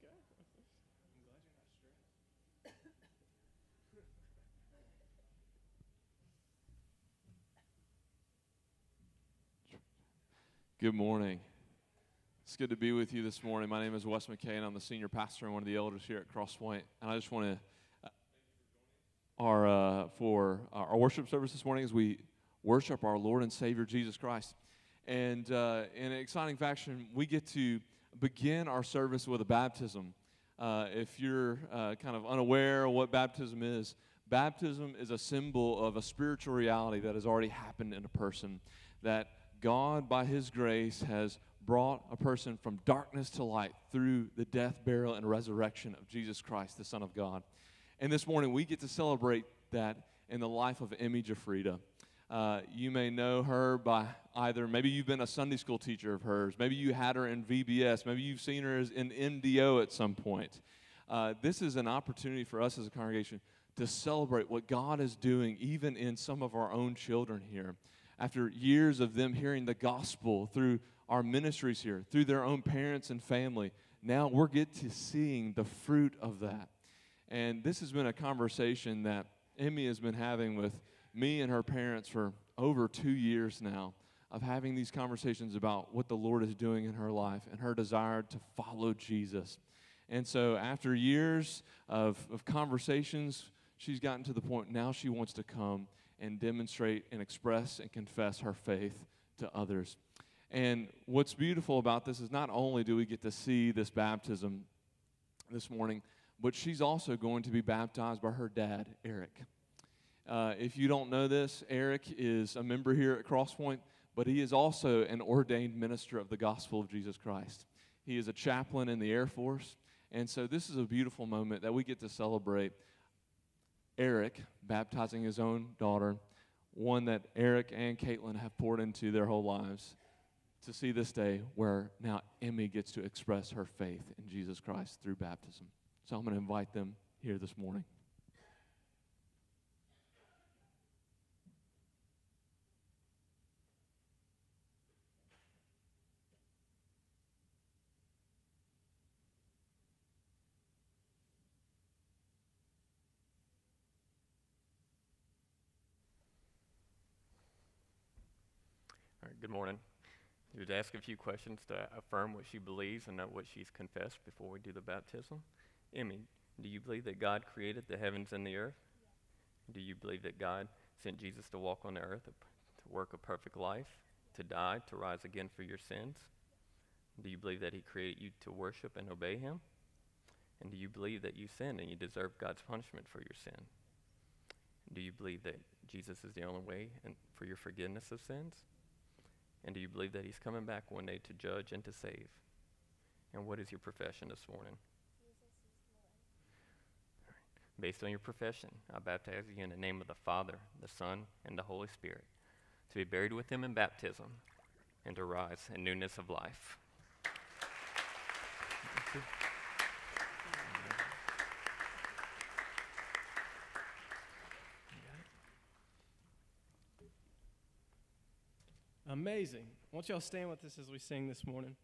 okay. I'm glad you're not stressed. Good morning. It's good to be with you this morning. My name is Wes McKay, and I'm the senior pastor and one of the elders here at Crosspoint. And I just want to for our worship service this morning as we worship our Lord and Savior Jesus Christ. And in an exciting fashion, we get to begin our service with a baptism. If you're kind of unaware of what baptism is a symbol of a spiritual reality that has already happened in a person, that God, by His grace, has brought a person from darkness to light through the death, burial, and resurrection of Jesus Christ, the Son of God. And this morning, we get to celebrate that in the life of Emmy Jafrida. You may know her by either, maybe you've been a Sunday school teacher of hers, maybe you had her in VBS, maybe you've seen her in NDO at some point. This is an opportunity for us as a congregation to celebrate what God is doing even in some of our own children here. After years of them hearing the gospel through our ministries here, through their own parents and family, now we're get to seeing the fruit of that. And this has been a conversation that Emmy has been having with me and her parents for over 2 years now, of having these conversations about what the Lord is doing in her life and her desire to follow Jesus. And so after years of conversations, she's gotten to the point now she wants to come and demonstrate and express and confess her faith to others. And what's beautiful about this is not only do we get to see this baptism this morning, but she's also going to be baptized by her dad, Eric. If you don't know this, Eric is a member here at Crosspoint, but he is also an ordained minister of the gospel of Jesus Christ. He is a chaplain in the Air Force, and so this is a beautiful moment that we get to celebrate Eric baptizing his own daughter, one that Eric and Caitlin have poured into their whole lives, to see this day where now Emmy gets to express her faith in Jesus Christ through baptism. So I'm going to invite them here this morning. All right, good morning. Just ask a few questions to affirm what she believes and not what she's confessed before we do the baptism. Emmy, do you believe that God created the heavens and the earth? Do you believe that God sent Jesus to walk on the earth, to work a perfect life, to die, to rise again for your sins? Do you believe that He created you to worship and obey Him? And do you believe that you sinned and you deserve God's punishment for your sin? Do you believe that Jesus is the only way for your forgiveness of sins? And do you believe that He's coming back one day to judge and to save? And what is your profession this morning? Based on your profession, I baptize you in the name of the Father, the Son, and the Holy Spirit, to be buried with Him in baptism and to rise in newness of life. Amazing. Won't y'all stand with us as we sing this morning?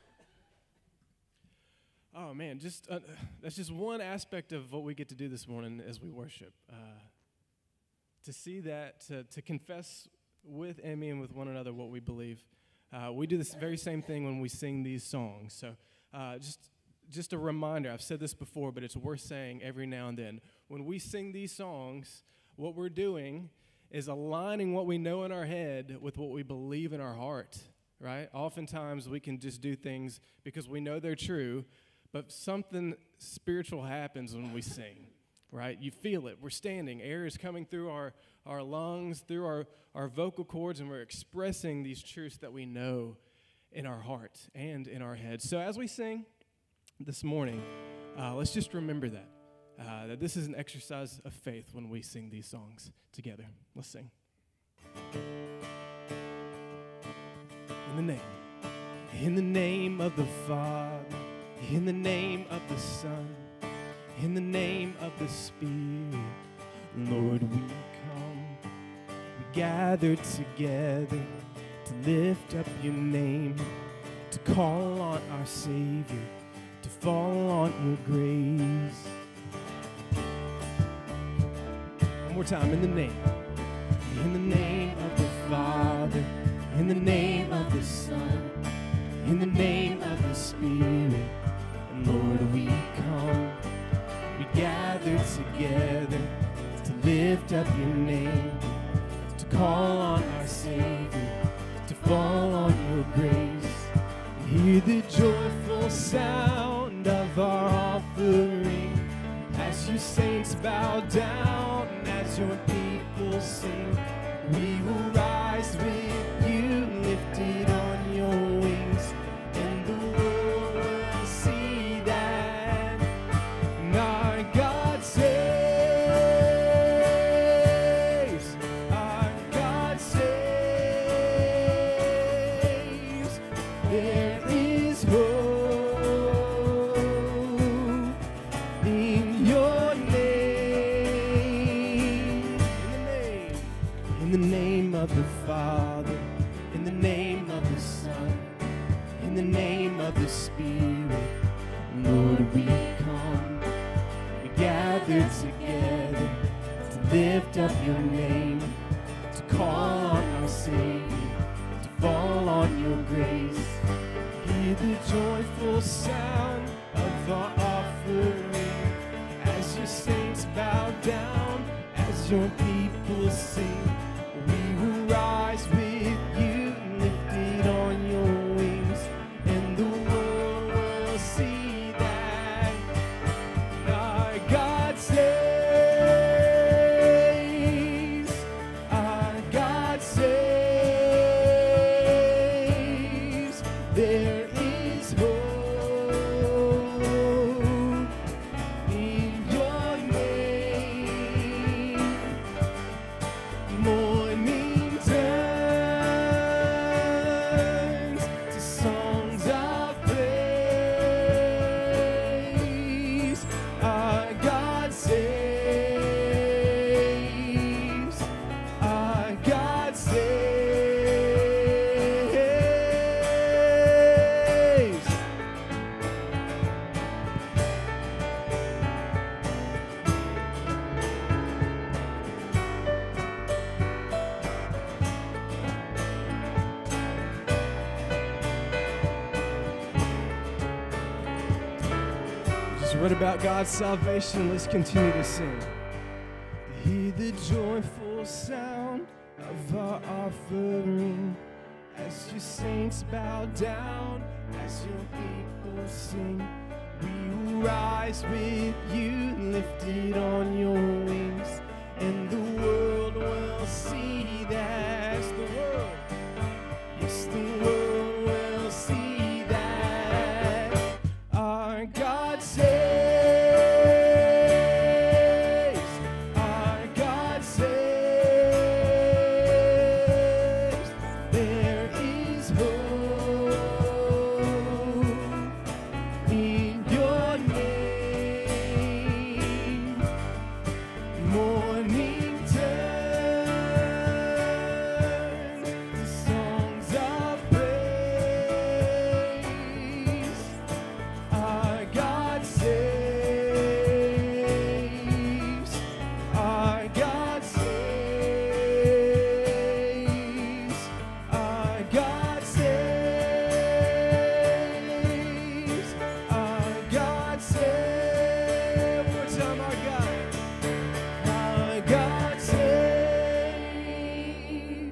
Oh, man, that's just one aspect of what we get to do this morning as we worship. To see that, to confess with Emmy and with one another what we believe. We do this very same thing when we sing these songs. So just a reminder, I've said this before, but it's worth saying every now and then. When we sing these songs, what we're doing is aligning what we know in our head with what we believe in our heart, right? Oftentimes we can just do things because we know they're true, but something spiritual happens when we sing, right? You feel it. We're standing. Air is coming through our lungs, through our vocal cords, and we're expressing these truths that we know in our heart and in our head. So as we sing this morning, let's just remember that this is an exercise of faith when we sing these songs together. Let's sing. In the name of the Father, in the name of the Son, in the name of the Spirit, Lord, we come. We gather together to lift up your name, to call on our Savior, to fall on your grace. One more time, in the name of the Father, in the name of the Son, in the name of the Spirit. And Lord, we come, we gather together to lift up your name, to call on our Savior, to fall on your grace. Hear the joyful sound of our offering as your saints bow down, as your people sing. We will rise with you, lifted on your wings, and the world will see that our God saves. Our God saves. There is hope in your name. In the name of the Father, in the name of the Son, in the name of the Spirit. Lord, we come, we gather together to lift up your name, to call on our Savior, to fall on your grace. Hear the joyful sound of our offering as your saints bow down, as your people sing. We will rise with you, lifted on your wings, and the world will see that our God saves. Our God saves. There is hope in your name. Morning turns to songs of praise. Our God saves. Our God saves. Just read about God's salvation. Let's continue to sing. Hear the joyful sound of our offering as your saints bow down, as your people sing. We will rise with you, lifted on your wings, and the world will see that. The world, yes, the world will see that our God saves. Our God saves. There is hope in your name. Morning turn to songs of praise. Our God saves. Our God saves. Our God saves. Our God saves. One more time, our God. Our God saves.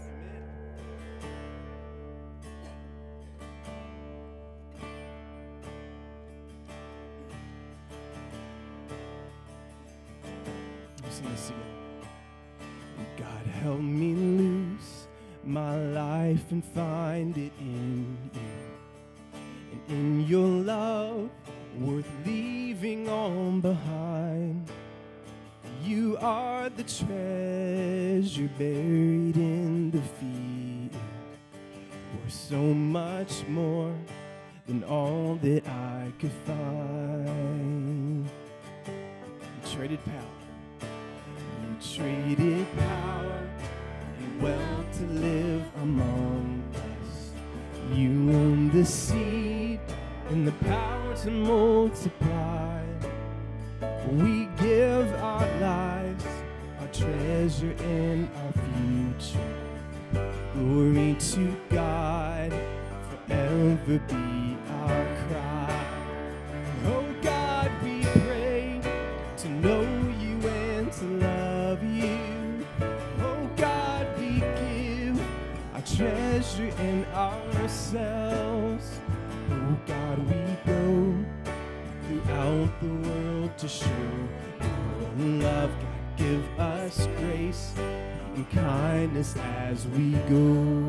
Sing this together. God, help me lose my life and find it in you, and in your love worth leaving on behind. You are the treasure buried in the field, worth so much more than all that I could find. You traded power. You traded power and wealth to live among us. You own the seed and the power to multiply. We give our lives, our treasure and our future. Glory to God, forever be our cry. Oh God, we pray to know you and to love you. Oh God, we give our treasure and ourselves. Oh God, we go throughout the world to show your love. God, give us grace and kindness as we go.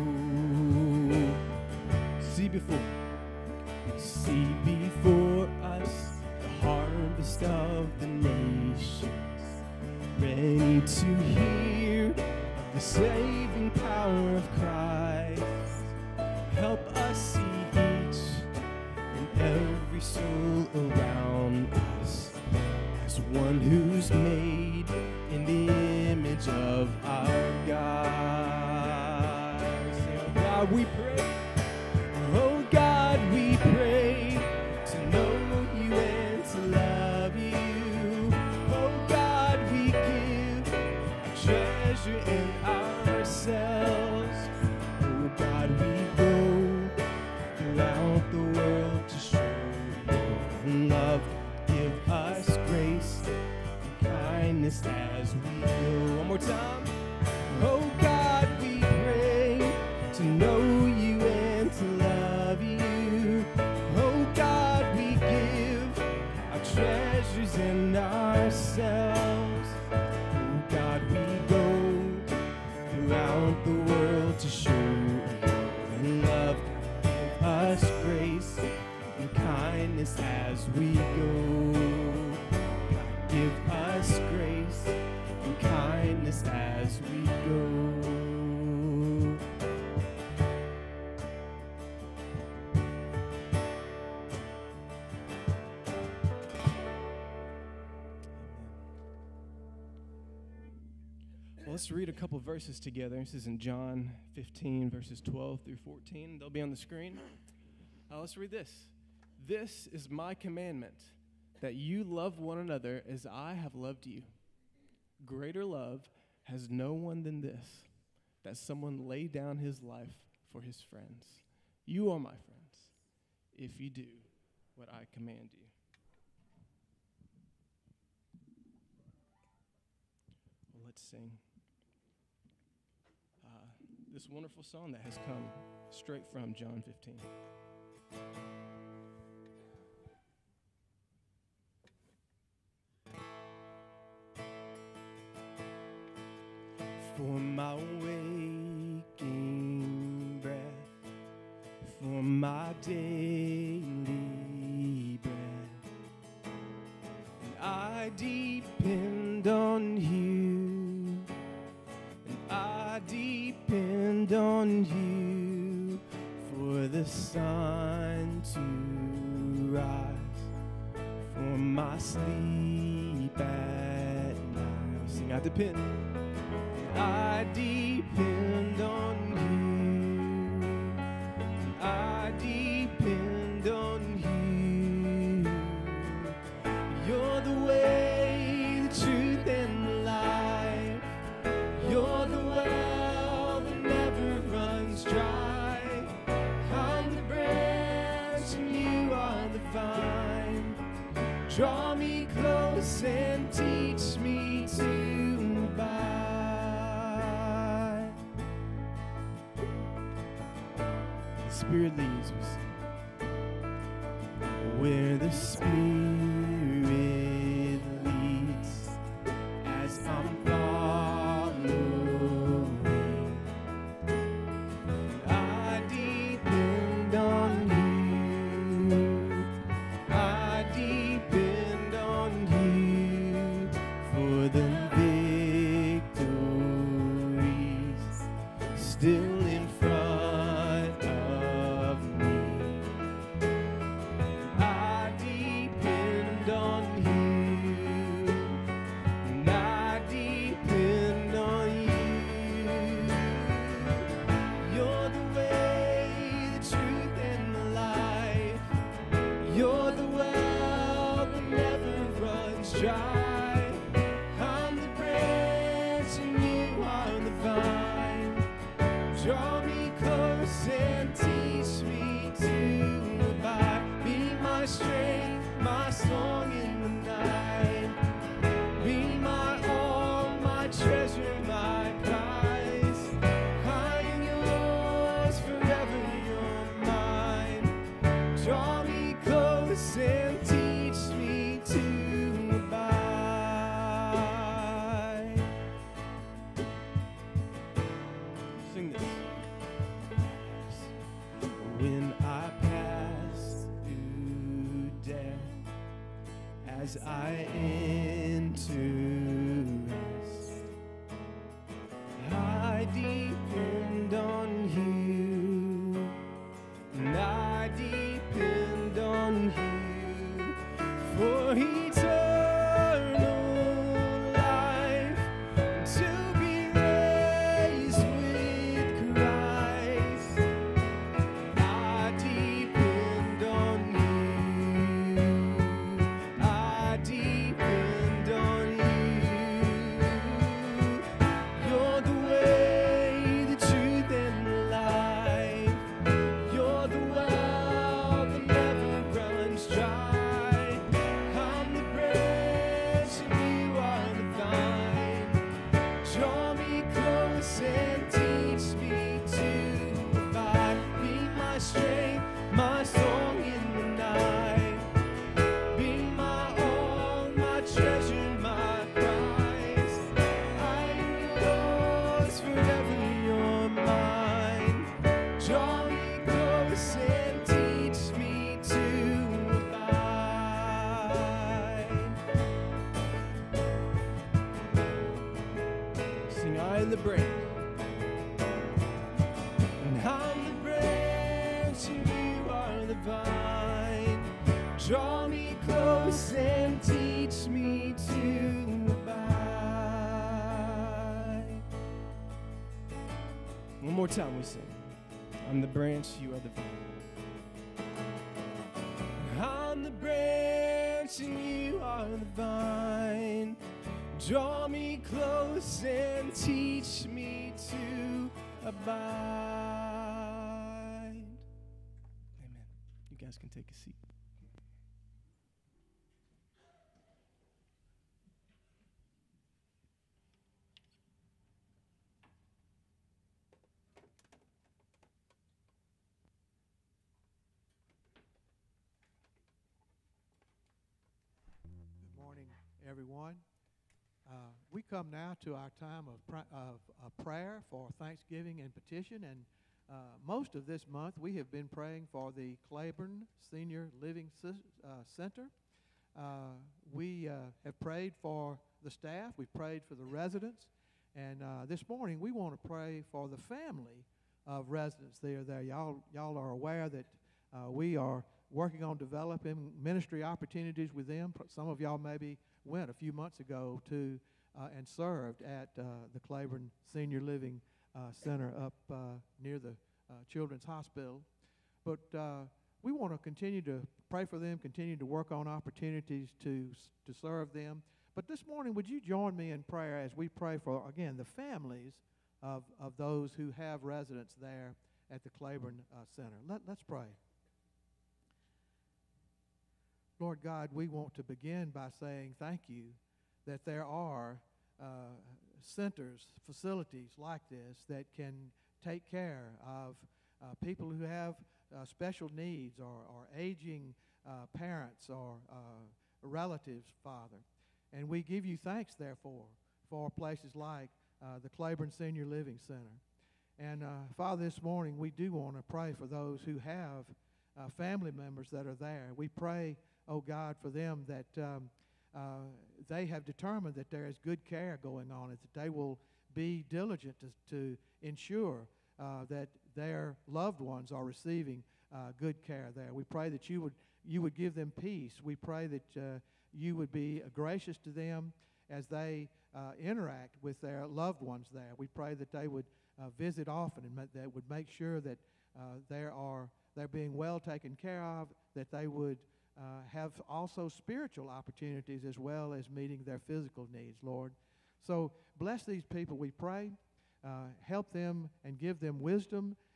See before us the harvest of the nations, ready to hear of the saving power of Christ. Help us see each and every soul around us as one who's made in the image of our God. Say, oh God, we pray. Oh God, we pray to know you and to love you. Oh God, we give our treasure and ourselves. Oh God, we go throughout the world to show your love. Give us grace and kindness as we go. One more time. Oh God, we pray to know you and to love you. Oh God, we give our treasures and ourselves. Oh God, we go throughout the world to show your love. Give us grace and kindness as we go. God, give us grace and kindness as we go. Well, let's read a couple verses together. This is in John 15, verses 12 through 14. They'll be on the screen. Let's read this. This is my commandment, that you love one another as I have loved you. Greater love has no one than this, that someone lay down his life for his friends. You are my friends, if you do what I command you. Well, let's sing this wonderful song that has come straight from John 15. For my waking breath, for my daily bread, and I depend on you, and I depend on you for the sun to rise, for my sleep at night. I'll sing, I depend. I depend on you. I depend on you. You're the way, the truth, and the life. You're the well that never runs dry. I'm the branch and you are the vine. Draw me close and teach me to abide. Spirit leads us where the Spirit leads, as I'm following. I depend on you. I depend on you for the victories still in front. You're me close and teach me to abide. Be my strength, my song in the night. Be my all, my treasure, my prize. I am yours, forever you're mine. Draw me close and teach me to abide. Sing this. When I pass through death, as I enter rest, I depend on you, and I depend on you for eternal life, to be raised with Christ. I depend on you. I depend on you. You're the way, the truth, and the life. You're the well that never runs dry. I'm the branch and you are the vine. Draw me close and teach me to abide. Be my strength, my song in the night. Be my all, my treasure, my prize. I am yours, forever you're mine. Draw me close and teach me to abide. Sing, I am the branch, and I'm the branch, and you are the vine. Draw me close and teach me to abide. One more time we sing. I'm the branch, you are the vine. I'm the branch and you are the vine. Draw me close and teach me to abide. Amen. You guys can take a seat. Good morning, everyone. We come now to our time of prayer for Thanksgiving and petition, and most of this month we have been praying for the Claiborne Senior Living Center. We have prayed for the staff, we've prayed for the residents, and this morning we want to pray for the family of residents there. Y'all are aware that we are working on developing ministry opportunities with them. Some of y'all maybe went a few months ago to and served at the Claiborne Senior Living Center up near the Children's Hospital. But we want to continue to pray for them, continue to work on opportunities to serve them. But this morning, would you join me in prayer as we pray for, again, the families of those who have residence there at the Claiborne Center. Let's pray. Lord God, we want to begin by saying thank you that there are centers, facilities like this that can take care of people who have special needs or aging parents or relatives, Father. And we give you thanks, therefore, for places like the Claiborne Senior Living Center. And Father, this morning we do want to pray for those who have family members that are there. We pray, oh God, for them that they have determined that there is good care going on, and that they will be diligent to ensure that their loved ones are receiving good care there. We pray that you would give them peace. We pray that you would be gracious to them as they interact with their loved ones there. We pray that they would visit often, and that would make sure that they're being well taken care of, that they would have also spiritual opportunities as well as meeting their physical needs, Lord. So bless these people, we pray. Help them and give them wisdom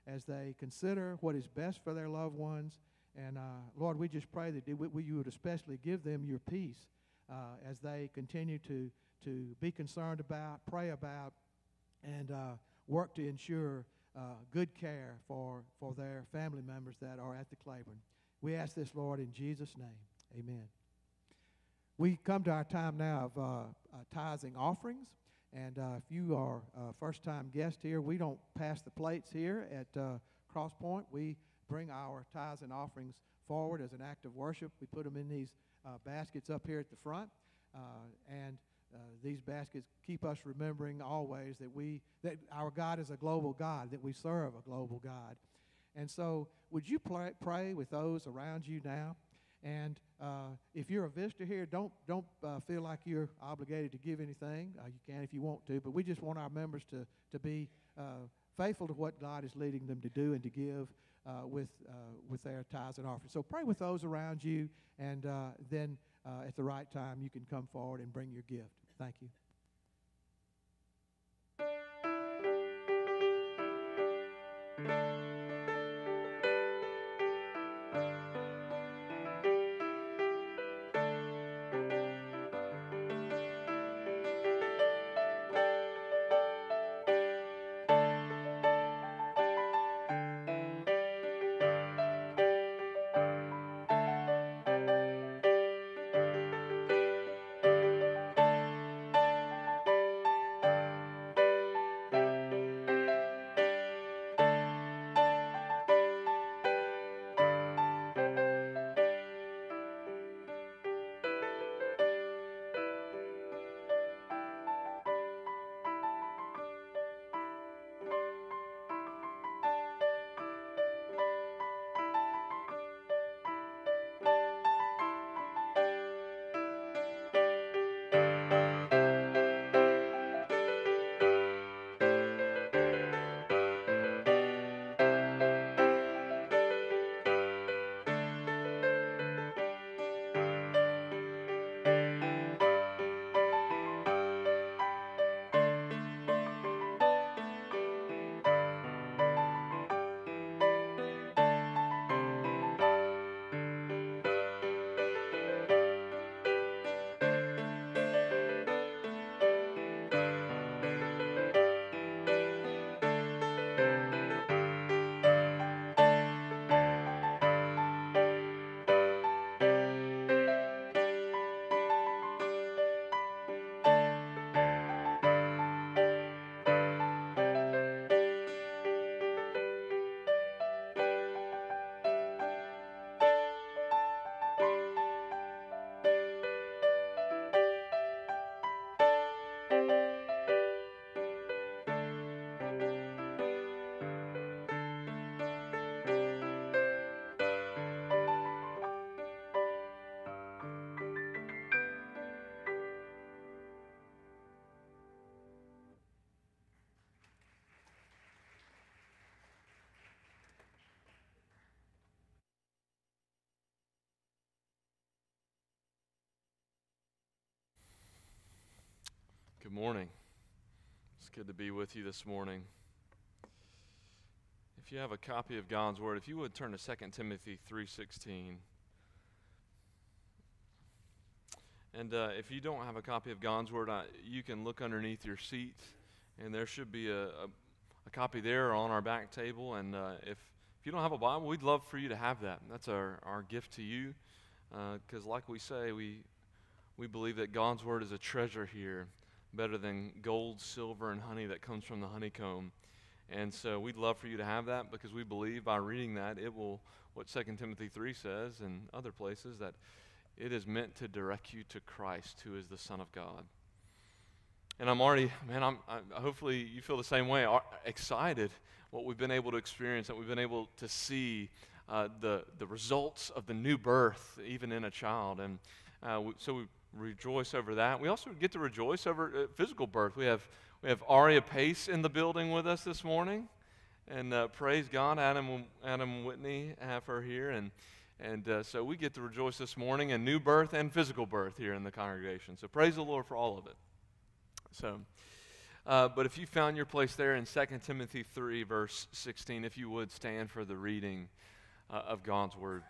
as they consider what is best for their loved ones. And Lord, we just pray that you would especially give them your peace as they continue to be concerned about, pray about, and work to ensure good care for their family members that are at the Claiborne. We ask this, Lord, in Jesus' name. Amen. We come to our time now of tithing offerings. And if you are a first-time guest here, we don't pass the plates here at Cross Point. We bring our tithes and offerings forward as an act of worship. We put them in these baskets up here at the front. And these baskets keep us remembering always that our God is a global God, that we serve a global God. And so would you pray with those around you now? And if you're a visitor here, don't feel like you're obligated to give anything. You can if you want to, but we just want our members to be faithful to what God is leading them to do and to give with their tithes and offerings. So pray with those around you, and then at the right time you can come forward and bring your gift. Thank you. Good morning. It's good to be with you this morning. If you have a copy of God's Word, if you would turn to 2 Timothy 3:16. And if you don't have a copy of God's Word, you can look underneath your seat, and there should be a copy there on our back table. And if you don't have a Bible, we'd love for you to have that. That's our gift to you, because like we say, we believe that God's Word is a treasure here, better than gold, silver, and honey that comes from the honeycomb. And so we'd love for you to have that, because we believe by reading that, it will, what 2 Timothy 3 says and other places, that it is meant to direct you to Christ, who is the Son of God. And I'm hopefully you feel the same way, excited what we've been able to experience, that we've been able to see the results of the new birth, even in a child. And so we rejoice over that. We also get to rejoice over physical birth. We have Aria Pace in the building with us this morning, and praise God, Adam Whitney have her here, and so we get to rejoice this morning in new birth and physical birth here in the congregation. So praise the Lord for all of it. So But if you found your place there in 2 Timothy 3, verse 16, if you would stand for the reading of God's Word.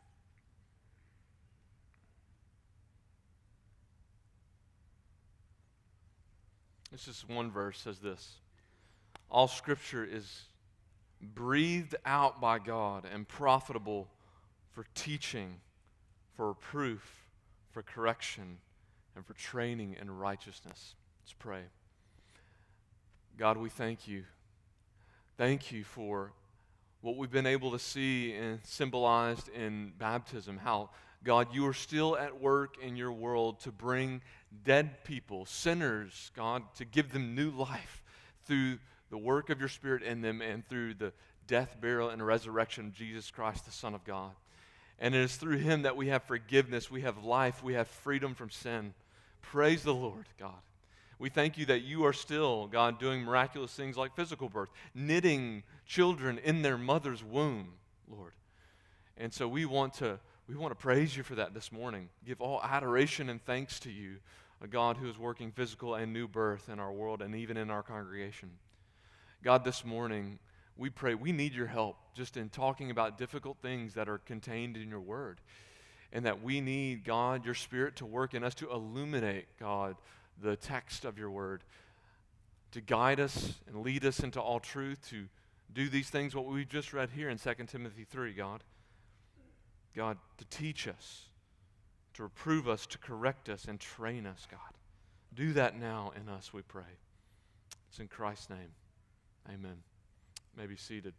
This is one verse, says this: all Scripture is breathed out by God and profitable for teaching, for reproof, for correction, and for training in righteousness. Let's pray. God, we thank you. Thank you for what we've been able to see and symbolized in baptism, how, God, you are still at work in your world to bring dead people, sinners, God, to give them new life through the work of your Spirit in them and through the death, burial, and resurrection of Jesus Christ, the Son of God. And it is through him that we have forgiveness, we have life, we have freedom from sin. Praise the Lord, God. We thank you that you are still, God, doing miraculous things like physical birth, knitting children in their mother's womb, Lord. And so we want to praise you for that this morning. Give all adoration and thanks to you, a God who is working physical and new birth in our world and even in our congregation. God, this morning, we pray, we need your help just in talking about difficult things that are contained in your word. And that we need, God, your Spirit to work in us to illuminate, God, the text of your word, to guide us and lead us into all truth, to do these things, what we've just read here in 2 Timothy 3, God. God, to teach us, to reprove us, to correct us, and train us, God. Do that now in us, we pray. It's in Christ's name. Amen. You may be seated.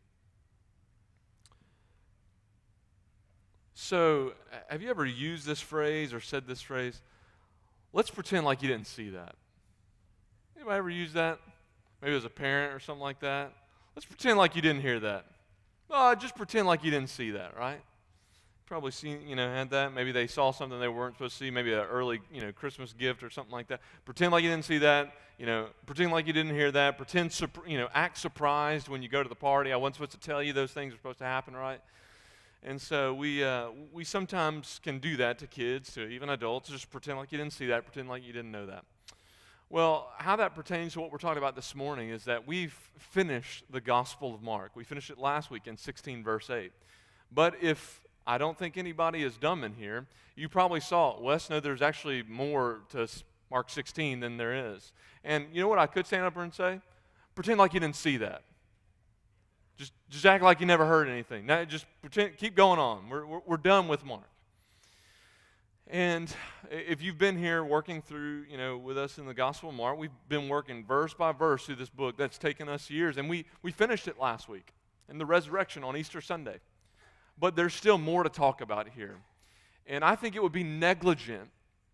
So, have you ever used this phrase or said this phrase? Let's pretend like you didn't see that. Anybody ever use that? Maybe as a parent or something like that. Let's pretend like you didn't hear that. Oh, just pretend like you didn't see that, right? Probably seen, had that. Maybe they saw something they weren't supposed to see. Maybe an early, Christmas gift or something like that. Pretend like you didn't see that. Pretend like you didn't hear that. Pretend, act surprised when you go to the party. I wasn't supposed to tell you those things are supposed to happen, right? And so we sometimes can do that to kids, to even adults. Just pretend like you didn't see that. Pretend like you didn't know that. Well, how that pertains to what we're talking about this morning is that we've finished the Gospel of Mark. We finished it last week in 16, verse 8. But if I don't think anybody is dumb in here, you probably saw, Wes, no, there's actually more to Mark 16 than there is. And you know what I could stand up here and say? Pretend like you didn't see that. Just act like you never heard anything. Now, just pretend, keep going on. We're done with Mark. And if you've been here working through, with us in the Gospel of Mark, we've been working verse by verse through this book that's taken us years. And we finished it last week in the resurrection on Easter Sunday. But there's still more to talk about here. And I think it would be negligent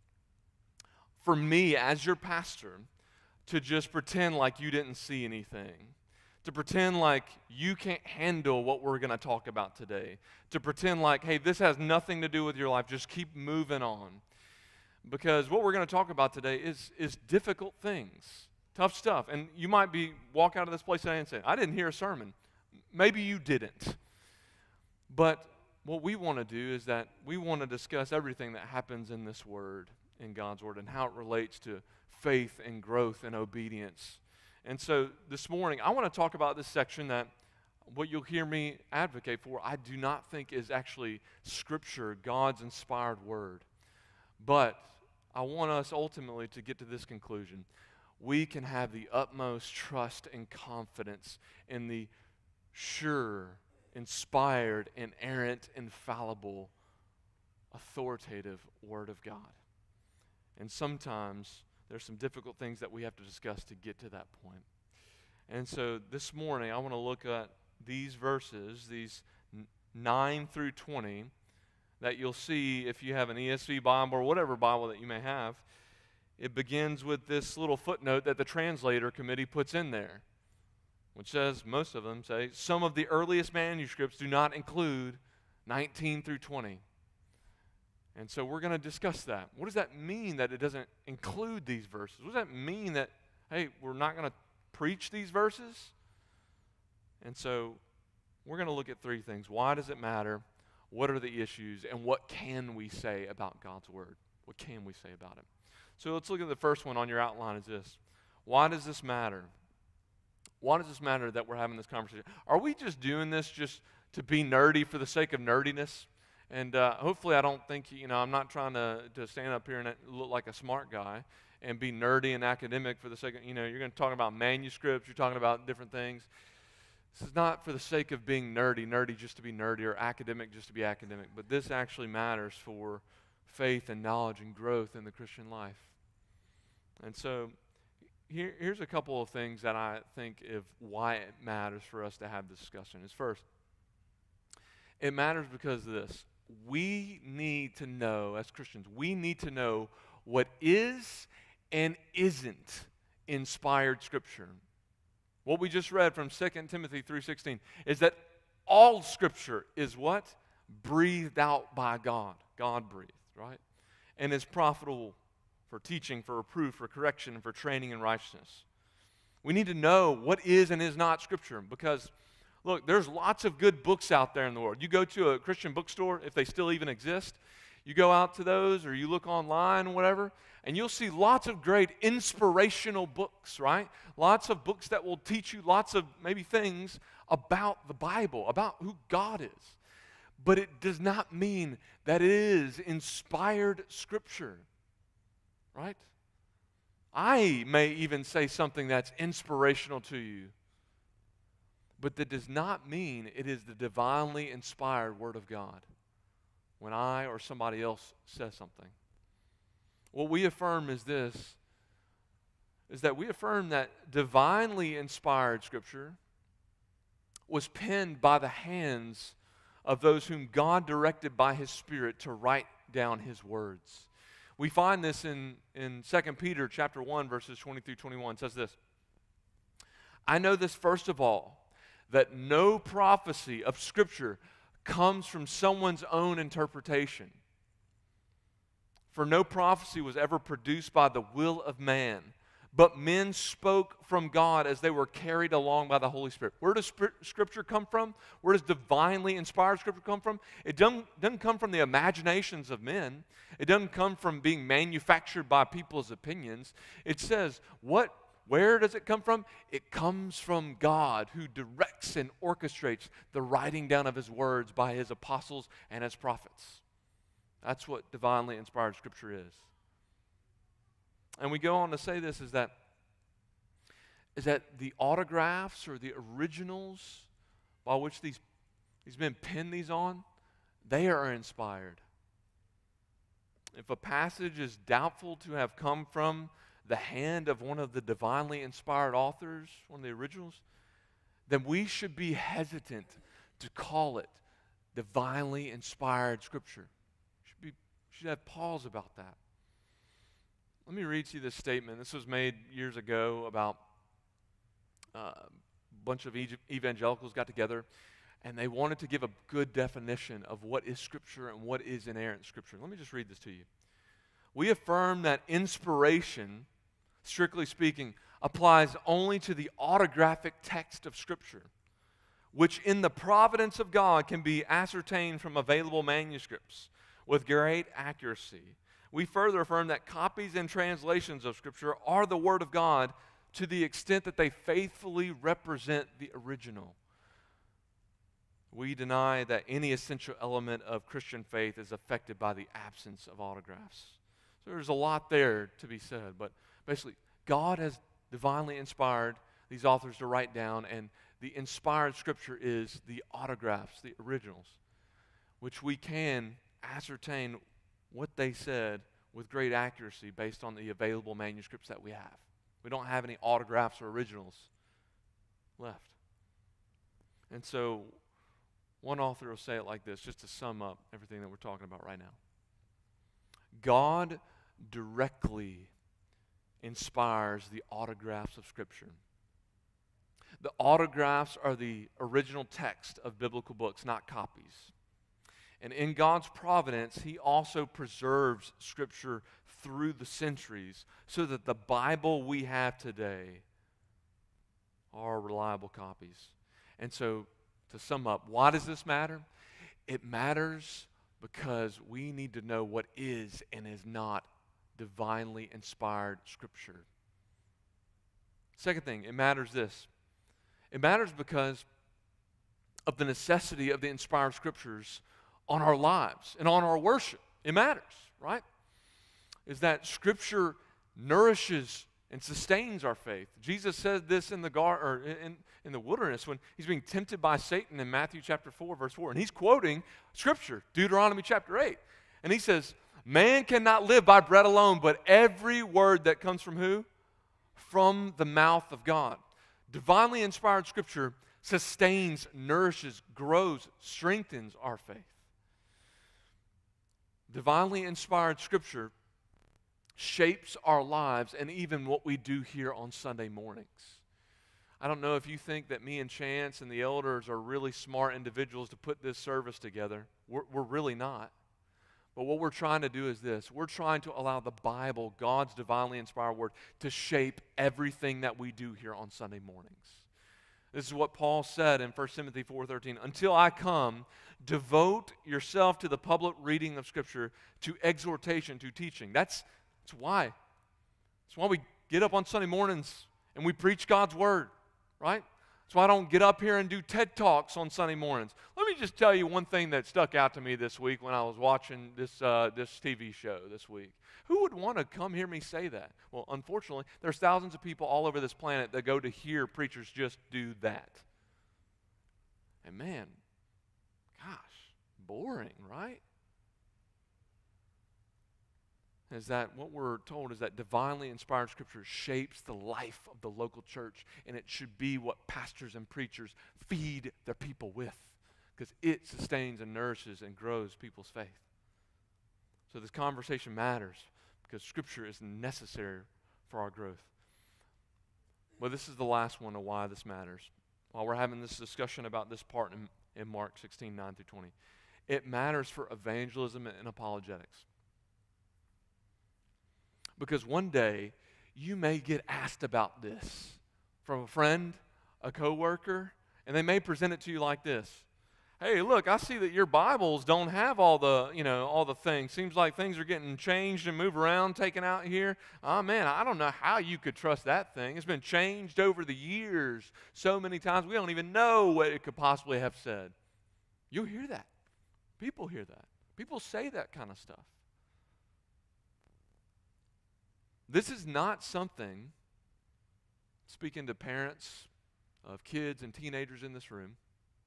for me as your pastor to just pretend like you didn't see anything. To pretend like you can't handle what we're going to talk about today. To pretend like, hey, this has nothing to do with your life. Just keep moving on. Because what we're going to talk about today is difficult things. Tough stuff. And you might walk out of this place today and say, I didn't hear a sermon. Maybe you didn't. But what we want to do is that we want to discuss everything that happens in this word, in God's word, and how it relates to faith and growth and obedience. And so this morning, I want to talk about this section that what you'll hear me advocate for, I do not think is actually Scripture, God's inspired word. But I want us ultimately to get to this conclusion. We can have the utmost trust and confidence in the sure, inspired, inerrant, infallible, authoritative Word of God. And sometimes there's some difficult things that we have to discuss to get to that point. And so this morning, I want to look at these verses, these 9 through 20, that you'll see if you have an ESV Bible or whatever Bible that you may have. It begins with this little footnote that the translator committee puts in there, which says, most of them say, some of the earliest manuscripts do not include 19 through 20. And so we're going to discuss that. What does that mean that it doesn't include these verses? What does that mean that, hey, we're not going to preach these verses? And so we're going to look at three things. Why does it matter? What are the issues? And what can we say about God's Word? What can we say about it? So let's look at the first one on your outline is this. Why does this matter? Why does this matter that we're having this conversation? Are we just doing this just to be nerdy for the sake of nerdiness? And hopefully I don't think, I'm not trying to stand up here and look like a smart guy and be nerdy and academic for the sake of, you're going to talk about manuscripts, you're talking about different things. This is not for the sake of being nerdy just to be nerdy, or academic just to be academic, but this actually matters for faith and knowledge and growth in the Christian life. And so here's a couple of things that I think of why it matters for us to have this discussion. Is first, it matters because of this. We need to know, as Christians, we need to know what is and isn't inspired Scripture. What we just read from 2 Timothy 3:16 is that all Scripture is what? Breathed out by God. God breathed, right? And is profitable for teaching, for reproof, for correction, and for training in righteousness. We need to know what is and is not Scripture because, look, there's lots of good books out there in the world. You go to a Christian bookstore, if they still even exist, you go out to those or you look online or whatever, and you'll see lots of great inspirational books, right? Lots of books that will teach you lots of maybe things about the Bible, about who God is. But it does not mean that it is inspired Scripture, right? I may even say something that's inspirational to you, but that does not mean it is the divinely inspired Word of God when I or somebody else says something. What we affirm is this, is that we affirm that divinely inspired Scripture was penned by the hands of those whom God directed by His Spirit to write down His words. We find this in 2 Peter chapter 1, verses 20 through 21. It says this, I know this first of all, that no prophecy of Scripture comes from someone's own interpretation. For no prophecy was ever produced by the will of man, but men spoke from God as they were carried along by the Holy Spirit. Where does Scripture come from? Where does divinely inspired Scripture come from? It doesn't come from the imaginations of men. It doesn't come from being manufactured by people's opinions. It says, where does it come from? It comes from God, who directs and orchestrates the writing down of His words by His apostles and His prophets. That's what divinely inspired Scripture is. And we go on to say this, is that the autographs or the originals by which these men pen these on, they are inspired. If a passage is doubtful to have come from the hand of one of the divinely inspired authors, one of the originals, then we should be hesitant to call it divinely inspired Scripture. We should have pause about that. Let me read to you this statement. This was made years ago about a bunch of evangelicals got together, and they wanted to give a good definition of what is Scripture and what is inerrant Scripture. Let me just read this to you. We affirm that inspiration, strictly speaking, applies only to the autographic text of Scripture, which in the providence of God can be ascertained from available manuscripts with great accuracy. We further affirm that copies and translations of Scripture are the Word of God to the extent that they faithfully represent the original. We deny that any essential element of Christian faith is affected by the absence of autographs. So there's a lot there to be said, but basically, God has divinely inspired these authors to write down, and the inspired Scripture is the autographs, the originals, which we can ascertain what they said with great accuracy based on the available manuscripts that we have. We don't have any autographs or originals left. And so, one author will say it like this, just to sum up everything that we're talking about right now. God directly inspires the autographs of Scripture. The autographs are the original text of biblical books, not copies. And in God's providence, He also preserves Scripture through the centuries so that the Bible we have today are reliable copies. And so, to sum up, why does this matter? It matters because we need to know what is and is not divinely inspired Scripture. Second thing, it matters this. It matters because of the necessity of the inspired scriptures on our lives and on our worship. It matters, right? Is that scripture nourishes and sustains our faith. Jesus said this in the wilderness when he's being tempted by Satan in Matthew chapter 4, verse 4. And he's quoting scripture, Deuteronomy chapter 8. And he says, man cannot live by bread alone, but every word that comes from who? From the mouth of God. Divinely inspired scripture sustains, nourishes, grows, strengthens our faith. Divinely inspired scripture shapes our lives and even what we do here on Sunday mornings. I don't know if you think that me and Chance and the elders are really smart individuals to put this service together. We're really not. But what we're trying to do is this. We're trying to allow the Bible, God's divinely inspired word, to shape everything that we do here on Sunday mornings. This is what Paul said in 1 Timothy 4:13. Until I come, devote yourself to the public reading of Scripture, to exhortation, to teaching. That's why. That's why we get up on Sunday mornings and we preach God's Word, right? That's why I don't get up here and do TED Talks on Sunday mornings. Let me just tell you one thing that stuck out to me this week when I was watching this TV show this week. Who would want to come hear me say that? Well, unfortunately, there's thousands of people all over this planet that go to hear preachers just do that. And man, gosh, boring, right? Is that what we're told is that divinely inspired scripture shapes the life of the local church, and it should be what pastors and preachers feed their people with, because it sustains and nourishes and grows people's faith. So this conversation matters because scripture is necessary for our growth. Well, this is the last one of why this matters. While we're having this discussion about this part in Mark 16:9-20, it matters for evangelism and apologetics. Because one day, you may get asked about this from a friend, a coworker, and they may present it to you like this. Hey, look, I see that your Bibles don't have all the things. Seems like things are getting changed and moved around, taken out here. Oh, man, I don't know how you could trust that thing. It's been changed over the years so many times, we don't even know what it could possibly have said. You'll hear that. People hear that. People say that kind of stuff. This is not something, speaking to parents of kids and teenagers in this room,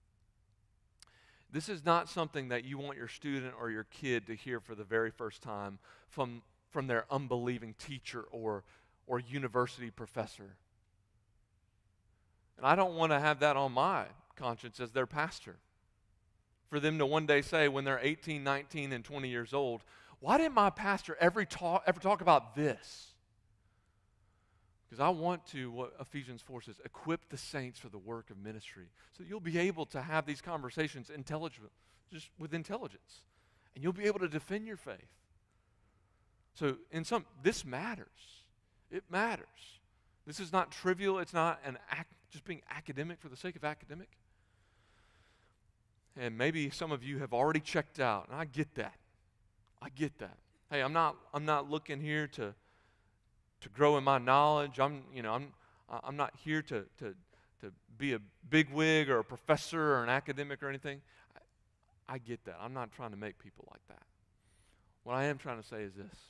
this is not something that you want your student or your kid to hear for the very first time from their unbelieving teacher or university professor. And I don't want to have that on my conscience as their pastor. For them to one day say when they're 18, 19, and 20 years old, why didn't my pastor ever talk about this? Because I want to, what Ephesians 4 says, equip the saints for the work of ministry. So you'll be able to have these conversations just with intelligence. And you'll be able to defend your faith. So this matters. It matters. This is not trivial. It's not just being academic for the sake of academic. And maybe some of you have already checked out, and I get that. I get that. Hey, I'm not looking here to grow in my knowledge. I'm not here to be a bigwig or a professor or an academic or anything. I get that. I'm not trying to make people like that. What I am trying to say is this.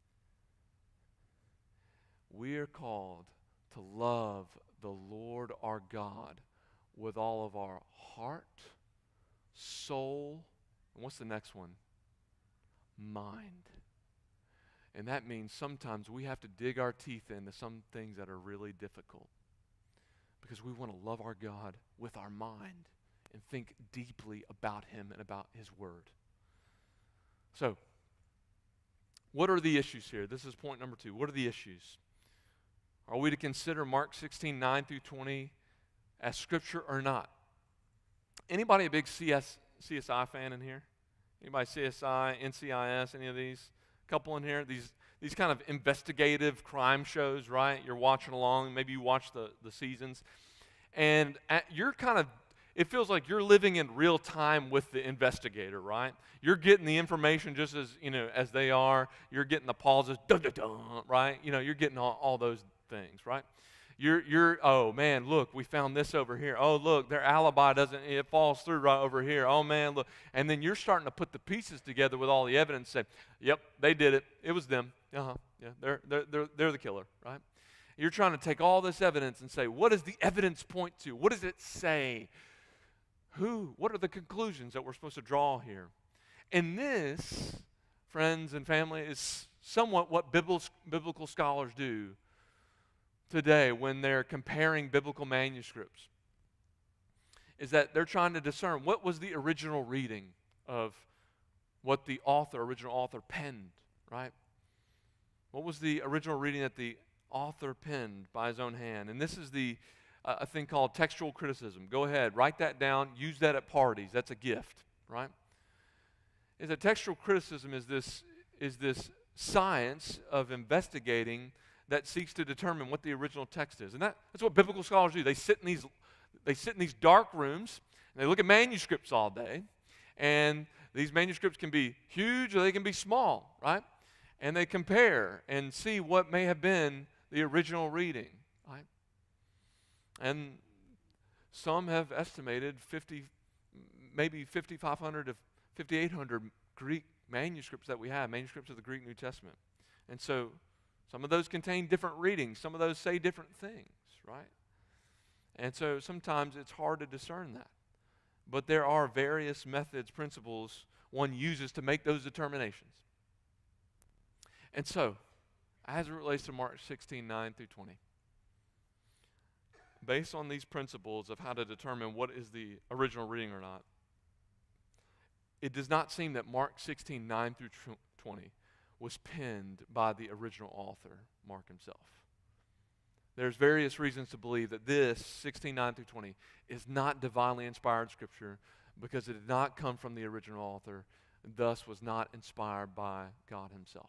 We are called to love the Lord our God with all of our heart, soul, and what's the next one? Mind. And that means sometimes we have to dig our teeth into some things that are really difficult because we want to love our God with our mind and think deeply about Him and about His Word. So, what are the issues here? This is point number 2. What are the issues? Are we to consider Mark 16:9-20 as Scripture or not? Anybody a big CSI fan in here? Anybody CSI, NCIS, any of these? Couple in here, these kind of investigative crime shows, right? You're watching along, maybe you watch the seasons, and it feels like you're living in real time with the investigator, right? You're getting the information just as they are. You're getting the pauses, right? You're getting all those things, right? Oh man, look, we found this over here. Oh, look, their alibi it falls through right over here. Oh man, look. And then you're starting to put the pieces together with all the evidence, say, yep, they did it. It was them. Yeah, they're the killer, right? You're trying to take all this evidence and say, what does the evidence point to? What does it say? What are the conclusions that we're supposed to draw here? And this, friends and family, is somewhat what biblical scholars do today when they're comparing biblical manuscripts, is that they're trying to discern what was the original reading of what the original author penned, right? What was the original reading that the author penned by his own hand? And this is a thing called textual criticism. Go ahead, write that down, use that at parties. That's a gift, right? Is that textual criticism is this science of investigating that seeks to determine what the original text is. And that's what biblical scholars do. They sit in these dark rooms, and they look at manuscripts all day. And these manuscripts can be huge or they can be small, right? And they compare and see what may have been the original reading, right? And some have estimated maybe 5,500 to 5,800 Greek manuscripts that we have, manuscripts of the Greek New Testament. And so some of those contain different readings. Some of those say different things, right? And so sometimes it's hard to discern that. But there are various methods, principles one uses to make those determinations. And so, as it relates to Mark 16, 9 through 20, based on these principles of how to determine what is the original reading or not, it does not seem that Mark 16, 9 through 20 was penned by the original author, Mark himself. There's various reasons to believe that this, 16, 9 through 20, is not divinely inspired scripture because it did not come from the original author, and thus was not inspired by God himself.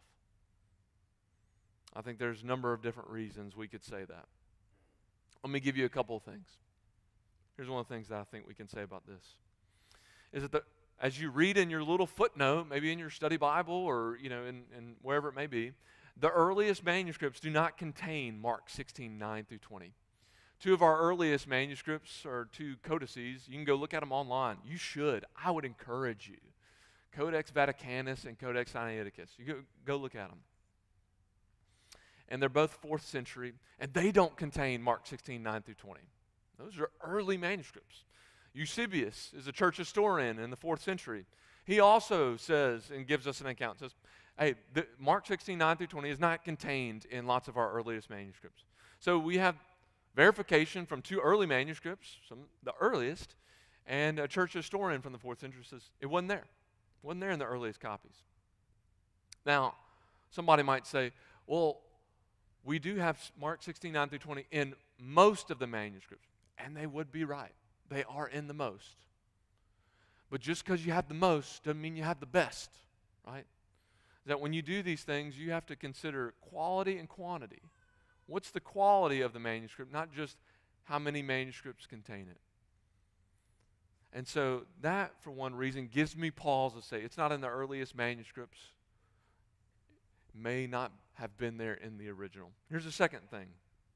I think there's a number of different reasons we could say that. Let me give you a couple of things. Here's one of the things that I think we can say about this. Is that as you read in your little footnote, maybe in your study Bible or in wherever it may be, the earliest manuscripts do not contain Mark 16, 9 through 20. Two of our earliest manuscripts are two codices. You can go look at them online. You should. I would encourage you. Codex Vaticanus and Codex Sinaiticus. You go look at them. And they're both 4th century, and they don't contain Mark 16, 9 through 20. Those are early manuscripts. Eusebius is a church historian in the 4th century. He also says and gives us an account. Says, hey, Mark 16, 9 through 20 is not contained in lots of our earliest manuscripts. So we have verification from two early manuscripts, the earliest, and a church historian from the 4th century says it wasn't there. It wasn't there in the earliest copies. Now, somebody might say, well, we do have Mark 16, 9 through 20 in most of the manuscripts, and they would be right. They are in the most. But just because you have the most doesn't mean you have the best, right? That when you do these things, you have to consider quality and quantity. What's the quality of the manuscript, not just how many manuscripts contain it. And so that, for one reason, gives me pause to say it's not in the earliest manuscripts. It may not have been there in the original. Here's the second thing.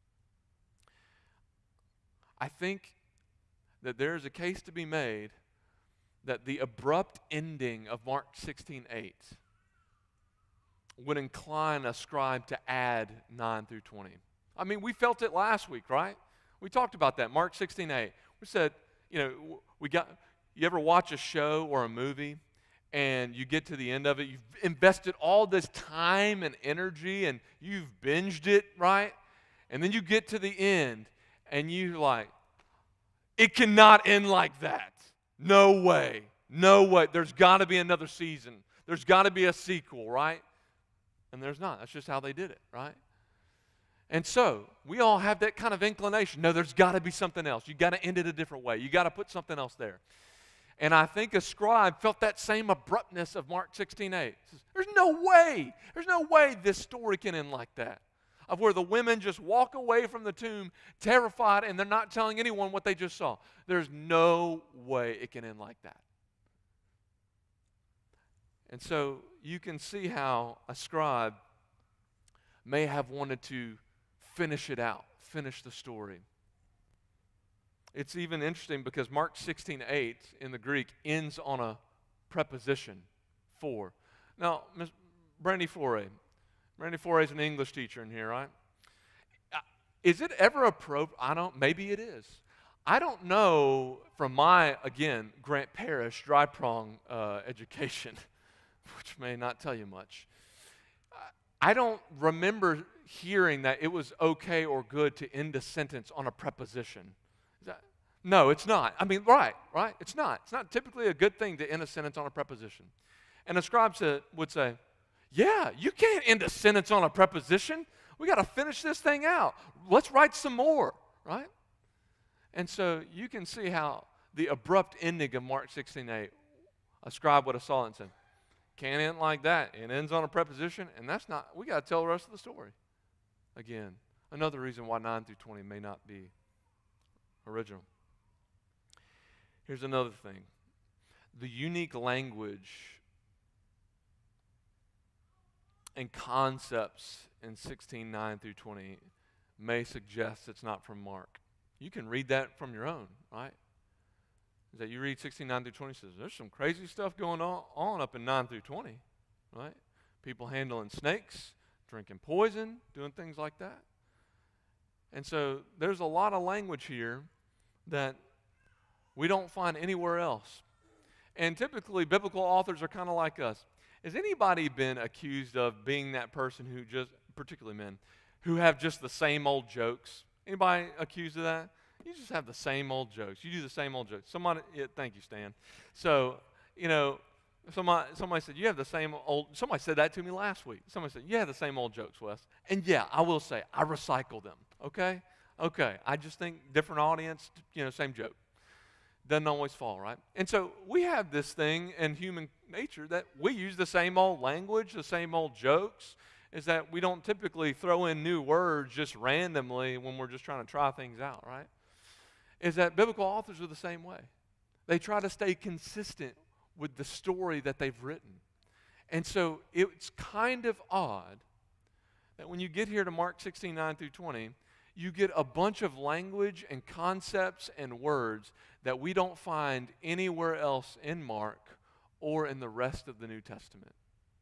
I think that there is a case to be made that the abrupt ending of Mark 16:8 would incline a scribe to add 9 through 20. I mean, we felt it last week, right? We talked about that, Mark 16:8. We said, you ever watch a show or a movie and you get to the end of it, you've invested all this time and energy and you've binged it, right? And then you get to the end and you're like, it cannot end like that. No way. No way. There's got to be another season. There's got to be a sequel, right? And there's not. That's just how they did it, right? And so, we all have that kind of inclination. No, there's got to be something else. You got to end it a different way. You got to put something else there. And I think a scribe felt that same abruptness of Mark 16:8. There's no way. There's no way this story can end like that. Of where the women just walk away from the tomb terrified and they're not telling anyone what they just saw. There's no way it can end like that. And so you can see how a scribe may have wanted to finish it out, finish the story. It's even interesting because Mark 16:8 in the Greek ends on a preposition, for. Now, Ms. Brandy Foray is an English teacher in here, right? Is it ever appropriate? Maybe it is. I don't know from my, again, Grant Parish dry prong education, which may not tell you much. I don't remember hearing that it was okay or good to end a sentence on a preposition. No, it's not. I mean, right? It's not. It's not typically a good thing to end a sentence on a preposition. And a scribe would say, yeah, you can't end a sentence on a preposition. We got to finish this thing out. Let's write some more, right? And so you can see how the abrupt ending of Mark 16:8, a scribe would have saw it and said, can't end like that. It ends on a preposition, and that's not, we got to tell the rest of the story. Again, another reason why 9 through 20 may not be original. Here's another thing. The unique language and concepts in 16:9 through 20 may suggest it's not from Mark. You can read that from your own, right? That you read 16:9 through 20 says, there's some crazy stuff going on up in 9 through 20, right? People handling snakes, drinking poison, doing things like that. And so there's a lot of language here that we don't find anywhere else. And typically, biblical authors are kind of like us. Has anybody been accused of being that person who just, particularly men, who have just the same old jokes? Anybody accused of that? You just have the same old jokes. You do the same old jokes. Thank you, Stan. So, somebody said, you have the same old, somebody said that to me last week. Somebody said, you have the same old jokes, Wes. And yeah, I will say, I recycle them, okay? Okay, I just think different audience, same joke. Doesn't always fall, right? And so we have this thing in human nature that we use the same old language, the same old jokes, is that we don't typically throw in new words just randomly when we're just trying to try things out, right? Is that biblical authors are the same way. They try to stay consistent with the story that they've written. And so it's kind of odd that when you get here to Mark 16:9 through 20, you get a bunch of language and concepts and words that we don't find anywhere else in Mark or in the rest of the New Testament.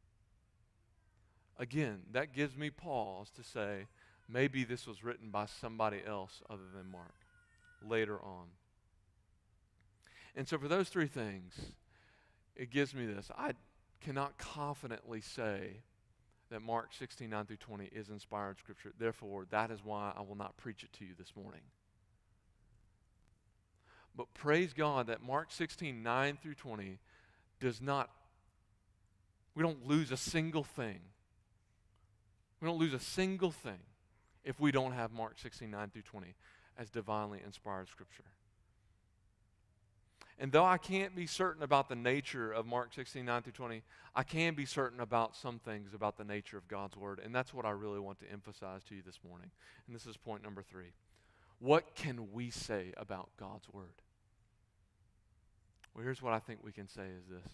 Again, that gives me pause to say, maybe this was written by somebody else other than Mark later on. And so for those three things, it gives me this. I cannot confidently say that Mark 16:9 through 20 is inspired scripture. Therefore, that is why I will not preach it to you this morning. But praise God that Mark 16:9 through 20 we don't lose a single thing. We don't lose a single thing if we don't have Mark 16:9 through 20 as divinely inspired scripture. And though I can't be certain about the nature of Mark 16:9 through 20, I can be certain about some things about the nature of God's word. And that's what I really want to emphasize to you this morning. And this is point number 3. What can we say about God's word? Well, here's what I think we can say is this.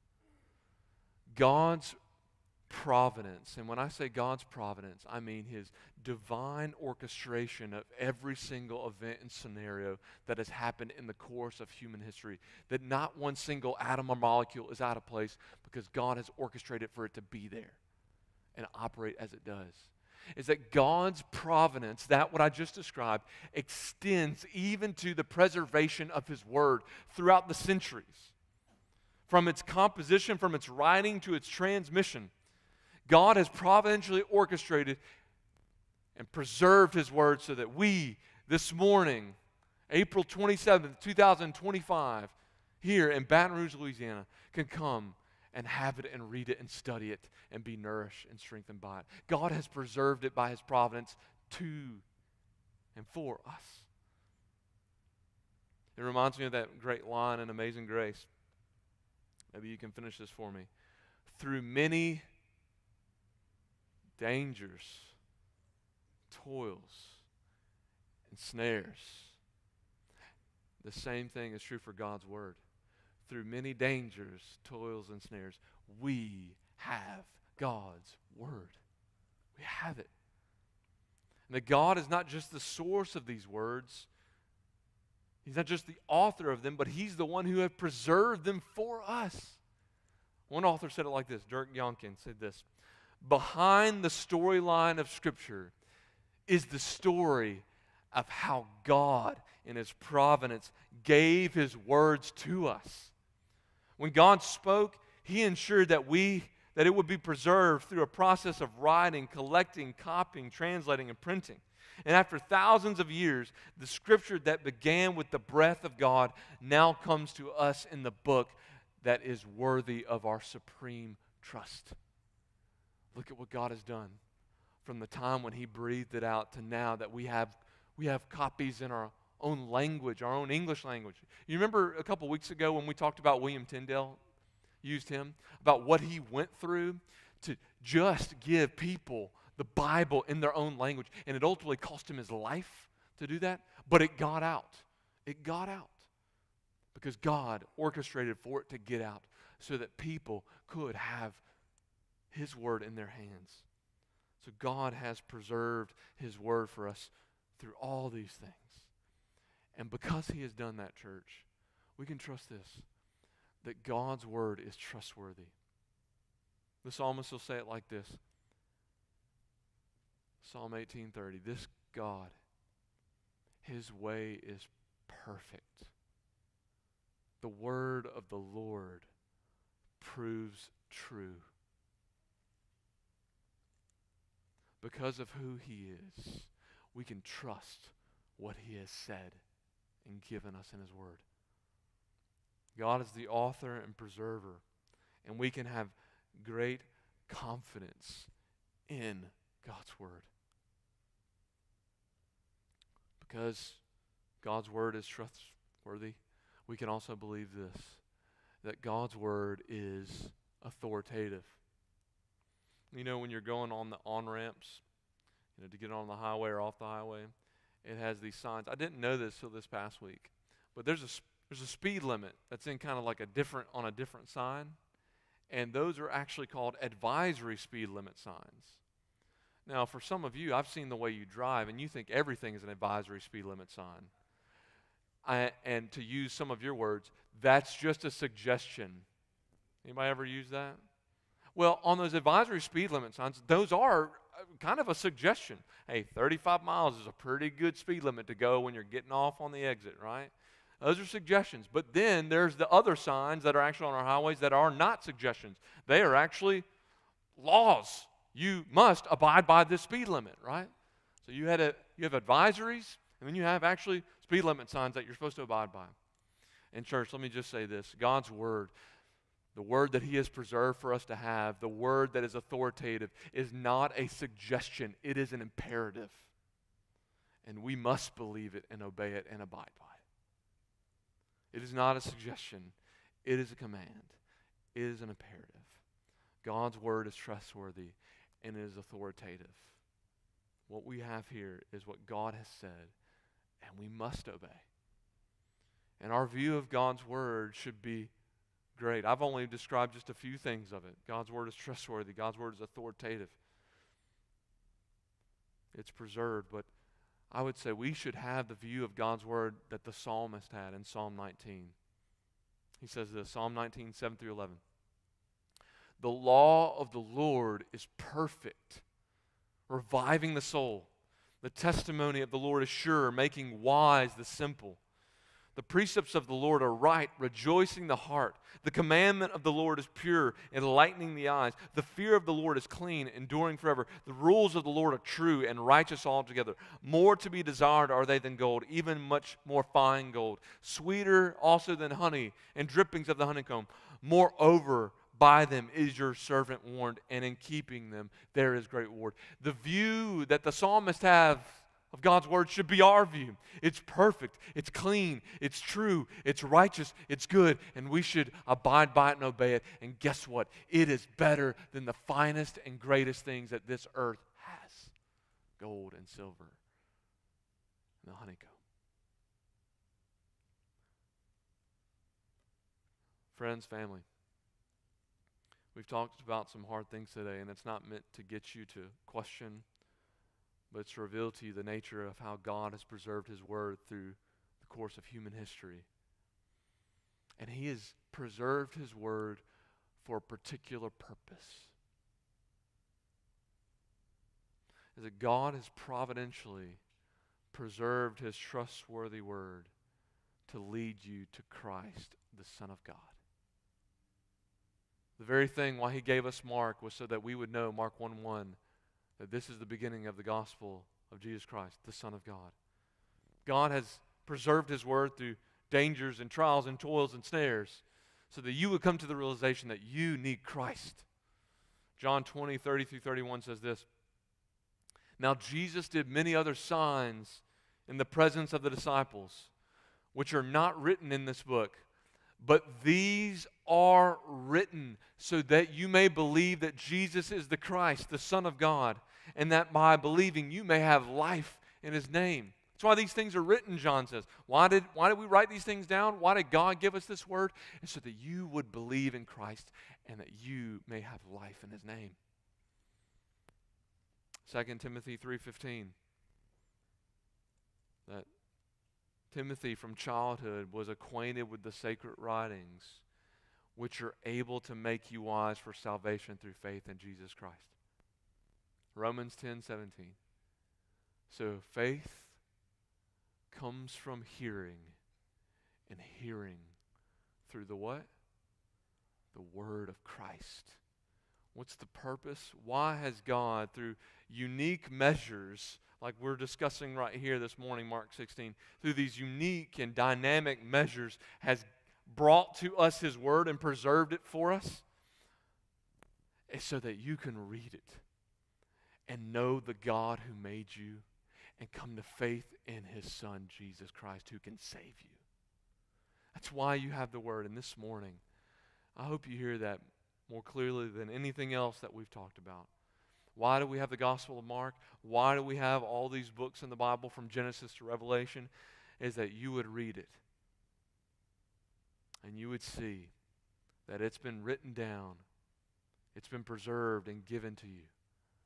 God's providence, and when I say God's providence, I mean his divine orchestration of every single event and scenario that has happened in the course of human history, that not one single atom or molecule is out of place because God has orchestrated for it to be there and operate as it does. Is that God's providence, that what I just described, extends even to the preservation of his word throughout the centuries. From its composition, from its writing to its transmission, God has providentially orchestrated and preserved his word so that we, this morning, April 27th, 2025, here in Baton Rouge, Louisiana, can come and have it and read it and study it and be nourished and strengthened by it. God has preserved it by his providence to and for us. It reminds me of that great line in Amazing Grace. Maybe you can finish this for me. Through many dangers, toils, and snares. The same thing is true for God's word. Through many dangers, toils, and snares, we have God's word. We have it. And that God is not just the source of these words. He's not just the author of them, but He's the one who has preserved them for us. One author said it like this, Dirk Yonkin said this: behind the storyline of Scripture is the story of how God in His providence gave His words to us. When God spoke, He ensured that it would be preserved through a process of writing, collecting, copying, translating, and printing. And after thousands of years, the Scripture that began with the breath of God now comes to us in the book that is worthy of our supreme trust. Look at what God has done from the time when He breathed it out to now that we have copies in our own language, our own English language. You remember a couple weeks ago when we talked about William Tyndale, used him, about what he went through to just give people the Bible in their own language. And it ultimately cost him his life to do that, but it got out. It got out because God orchestrated for it to get out so that people could have His word in their hands. So God has preserved His word for us through all these things. And because He has done that, church, we can trust this, that God's word is trustworthy. The psalmist will say it like this. Psalm 18:30, this God, His way is perfect. The word of the Lord proves true. Because of who He is, we can trust what He has said and given us in His word. God is the author and preserver, and we can have great confidence in God's word. Because God's word is trustworthy, we can also believe this, that God's word is authoritative. You know, when you're going on the on-ramps, to get on the highway or off the highway, it has these signs. I didn't know this till this past week, but there's a speed limit that's in kind of like on a different sign, and those are actually called advisory speed limit signs. Now, for some of you, I've seen the way you drive, and you think everything is an advisory speed limit sign. And to use some of your words, that's just a suggestion. Anybody ever use that? Well, on those advisory speed limit signs, those are kind of a suggestion. Hey, 35 miles is a pretty good speed limit to go when you're getting off on the exit, right? Those are suggestions. But then there's the other signs that are actually on our highways that are not suggestions. They are actually laws. You must abide by this speed limit, right? So you have advisories, and then you have actually speed limit signs that you're supposed to abide by. And church, let me just say this. God's word, the word that He has preserved for us to have, the word that is authoritative, is not a suggestion. It is an imperative. And we must believe it and obey it and abide by it. It is not a suggestion. It is a command. It is an imperative. God's word is trustworthy and it is authoritative. What we have here is what God has said, and we must obey. And our view of God's word should be great. I've only described just a few things of it. God's word is trustworthy. God's word is authoritative. It's preserved, but I would say we should have the view of God's word that the psalmist had in Psalm 19. He says this, Psalm 19, 7 through 11. The law of the Lord is perfect, reviving the soul. The testimony of the Lord is sure, making wise the simple. The precepts of the Lord are right, rejoicing the heart. The commandment of the Lord is pure, enlightening the eyes. The fear of the Lord is clean, enduring forever. The rules of the Lord are true and righteous altogether. More to be desired are they than gold, even much more fine gold. Sweeter also than honey and drippings of the honeycomb. Moreover, by them is your servant warned, and in keeping them there is great reward. The view that the psalmist have of God's word should be our view. It's perfect, it's clean, it's true, it's righteous, it's good, and we should abide by it and obey it. And guess what? It is better than the finest and greatest things that this earth has. Gold and silver and the honeycomb. Friends, family, we've talked about some hard things today, and it's not meant to get you to question, but it's to reveal to you the nature of how God has preserved His Word through the course of human history. And He has preserved His Word for a particular purpose. Is that God has providentially preserved His trustworthy Word to lead you to Christ, the Son of God. The very thing why He gave us Mark was so that we would know, Mark 1:1, that this is the beginning of the gospel of Jesus Christ, the Son of God. God has preserved His Word through dangers and trials and toils and snares so that you would come to the realization that you need Christ. John 20:30-31 says this, "Now Jesus did many other signs in the presence of the disciples, which are not written in this book, but these are written so that you may believe that Jesus is the Christ, the Son of God, and that by believing you may have life in His name." That's why these things are written, John says. Why did we write these things down? Why did God give us this word? It's so that you would believe in Christ and that you may have life in His name. 2 Timothy 3:15, that Timothy from childhood was acquainted with the sacred writings, which are able to make you wise for salvation through faith in Jesus Christ. Romans 10:17. So faith comes from hearing, and hearing through the what? The Word of Christ. What's the purpose? Why has God, through unique measures, like we're discussing right here this morning, Mark 16, through these unique and dynamic measures, has brought to us His Word and preserved it for us? It's so that you can read it and know the God who made you and come to faith in His Son, Jesus Christ, who can save you. That's why you have the Word. And this morning, I hope you hear that more clearly than anything else that we've talked about. Why do we have the Gospel of Mark? Why do we have all these books in the Bible from Genesis to Revelation? Is that you would read it and you would see that it's been written down, it's been preserved and given to you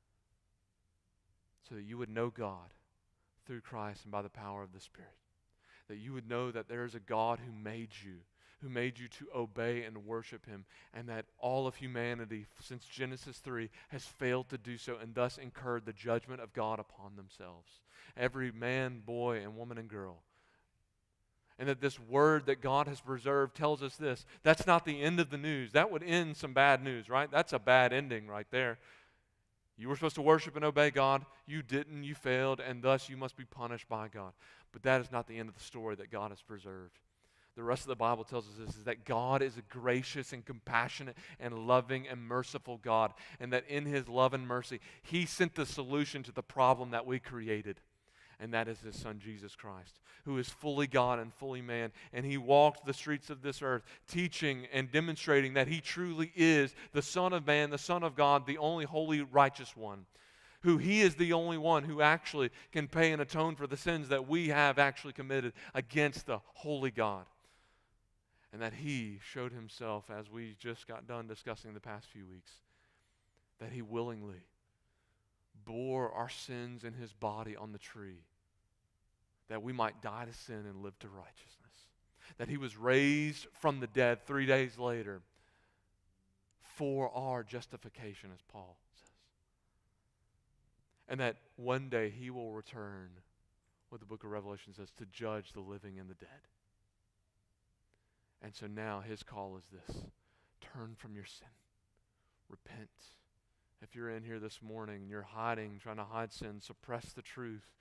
so that you would know God through Christ and by the power of the Spirit. That you would know that there is a God who made you to obey and worship Him, and that all of humanity since Genesis 3 has failed to do so and thus incurred the judgment of God upon themselves. Every man, boy, and woman and girl. And that this Word that God has preserved tells us this. That's not the end of the news. That would end some bad news, right? That's a bad ending right there. You were supposed to worship and obey God. You didn't. You failed, and thus you must be punished by God. But that is not the end of the story that God has preserved. The rest of the Bible tells us this, is that God is a gracious and compassionate and loving and merciful God, and that in His love and mercy, He sent the solution to the problem that we created, and that is His Son, Jesus Christ, who is fully God and fully man, and He walked the streets of this earth teaching and demonstrating that He truly is the Son of Man, the Son of God, the only holy, righteous one, who He is the only one who actually can pay and atone for the sins that we have actually committed against the holy God. And that He showed Himself, as we just got done discussing the past few weeks, that He willingly bore our sins in His body on the tree, that we might die to sin and live to righteousness. That He was raised from the dead 3 days later for our justification, as Paul says. And that one day He will return, what the book of Revelation says, to judge the living and the dead. And so now His call is this: turn from your sin. Repent. If you're in here this morning and you're hiding, trying to hide sin, suppress the truth,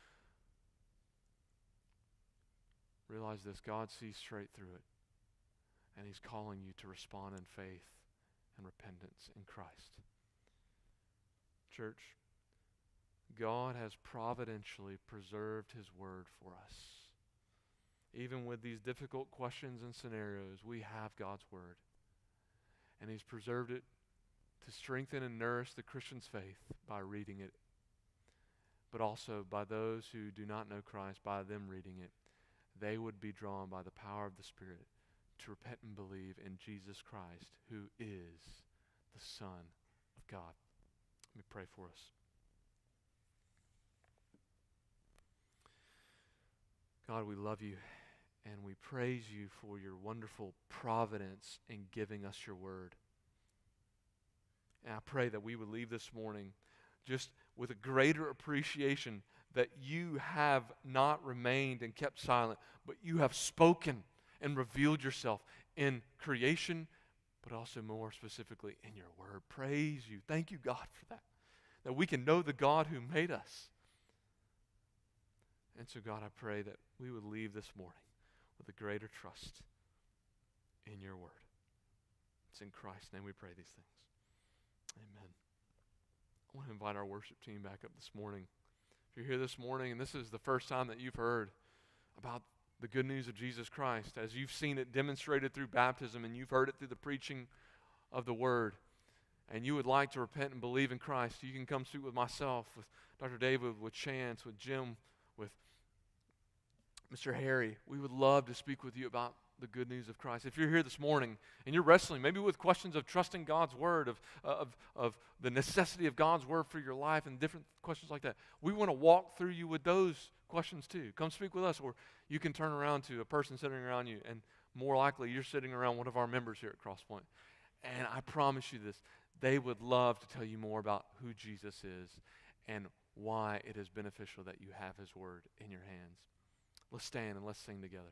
realize this: God sees straight through it. And He's calling you to respond in faith and repentance in Christ. Church, God has providentially preserved His Word for us. Even with these difficult questions and scenarios, we have God's Word. And He's preserved it to strengthen and nourish the Christian's faith by reading it, but also by those who do not know Christ, by them reading it, they would be drawn by the power of the Spirit to repent and believe in Jesus Christ, who is the Son of God. Let me pray for us. God, we love you and we praise you for your wonderful providence in giving us your word. And I pray that we would leave this morning just with a greater appreciation that you have not remained and kept silent, but you have spoken and revealed yourself in creation, but also more specifically in your word. Praise you. Thank you, God, for that. That we can know the God who made us. And so, God, I pray that we would leave this morning with a greater trust in your word. It's in Christ's name we pray these things. Amen. I want to invite our worship team back up this morning. If you're here this morning and this is the first time that you've heard about the good news of Jesus Christ, as you've seen it demonstrated through baptism and you've heard it through the preaching of the word, and you would like to repent and believe in Christ, you can come speak with myself, with Dr. David, with Chance, with Jim, with Mr. Harry. We would love to speak with you about the good news of Christ. If you're here this morning and you're wrestling maybe with questions of trusting God's word, of the necessity of God's word for your life and different questions like that, we want to walk through you with those questions too. Come speak with us, or you can turn around to a person sitting around you, and more likely you're sitting around one of our members here at Crosspoint. And I promise you this, they would love to tell you more about who Jesus is and why it is beneficial that you have his word in your hands. Let's stand and let's sing together.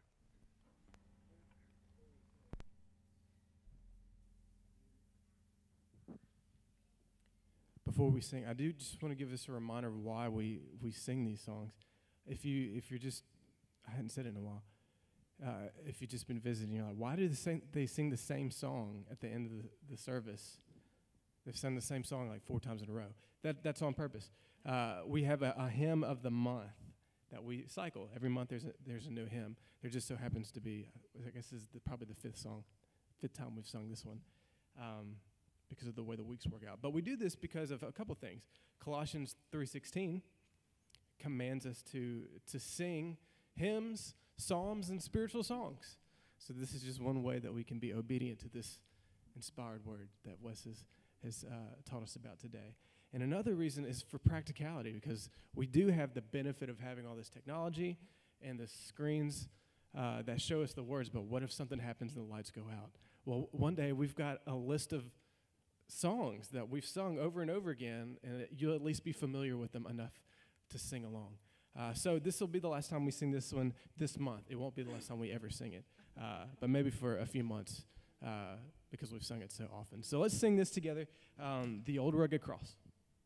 Before we sing, I do just want to give us a reminder of why we sing these songs. If you're just, I hadn't said it in a while. If you've just been visiting, you're like, why do they sing the same song at the end of the service? They've sung the same song like 4 times in a row. That's on purpose. We have a hymn of the month that we cycle. Every month there's a new hymn. There just so happens to be, I guess this is probably the 5th time we've sung this one. Because of the way the weeks work out. But we do this because of a couple things. Colossians 3:16 commands us to sing hymns, psalms, and spiritual songs. So this is just one way that we can be obedient to this inspired word that Wes has taught us about today. And another reason is for practicality, because we do have the benefit of having all this technology and the screens that show us the words, but what if something happens and the lights go out? Well, one day we've got a list of songs that we've sung over and over again, and you'll at least be familiar with them enough to sing along. So this will be the last time we sing this one this month. It won't be the last time we ever sing it, but maybe for a few months because we've sung it so often. So let's sing this together, The Old Rugged Cross.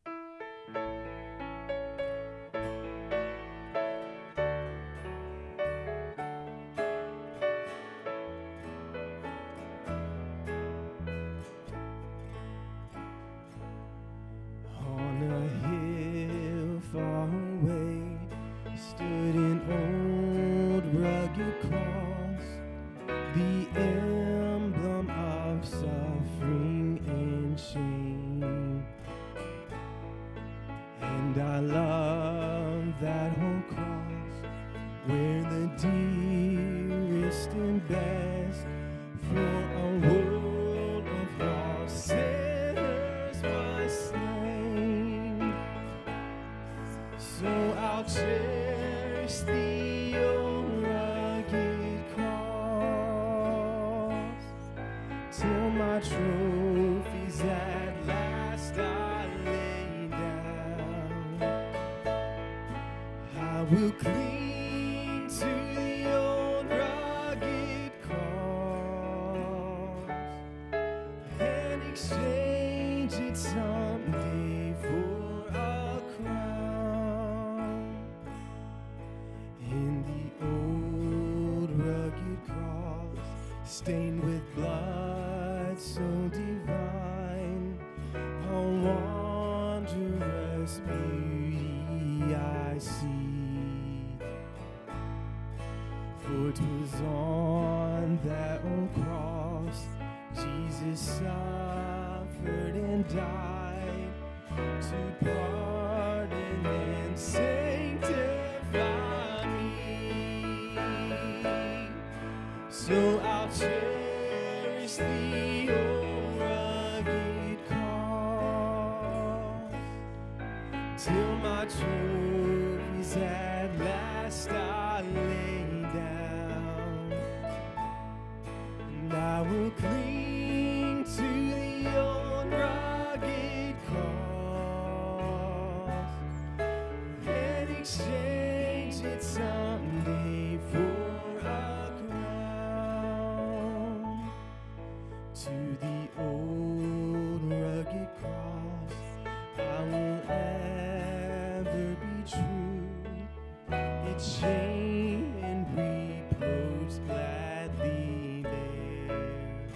Will cling to the old rugged cross and exchange it someday for a crown. In the old rugged cross, stained with blood so divine, a wondrous beauty I see. For 'twas on that old cross Jesus suffered and died to pardon and sanctify me. So I'll cherish the old rugged cross till my trophies at last I lay old rugged cross, I will ever be true. Its shame and reproach gladly bear,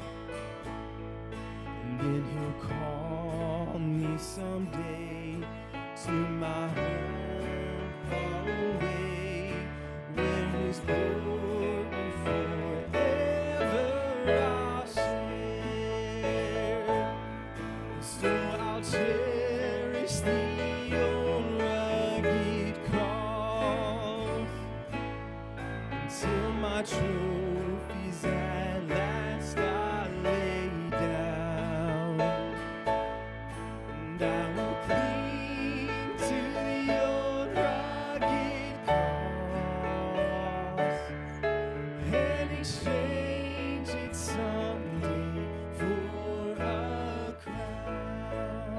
and then he'll call me someday to my home far away, where his glory forever I'll share. So I'll cherish the old rugged cross until my trophies at last I lay down, and I will cling to the old rugged cross and exchange it someday for a crown.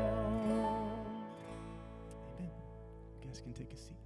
Amen. You guys can take a seat.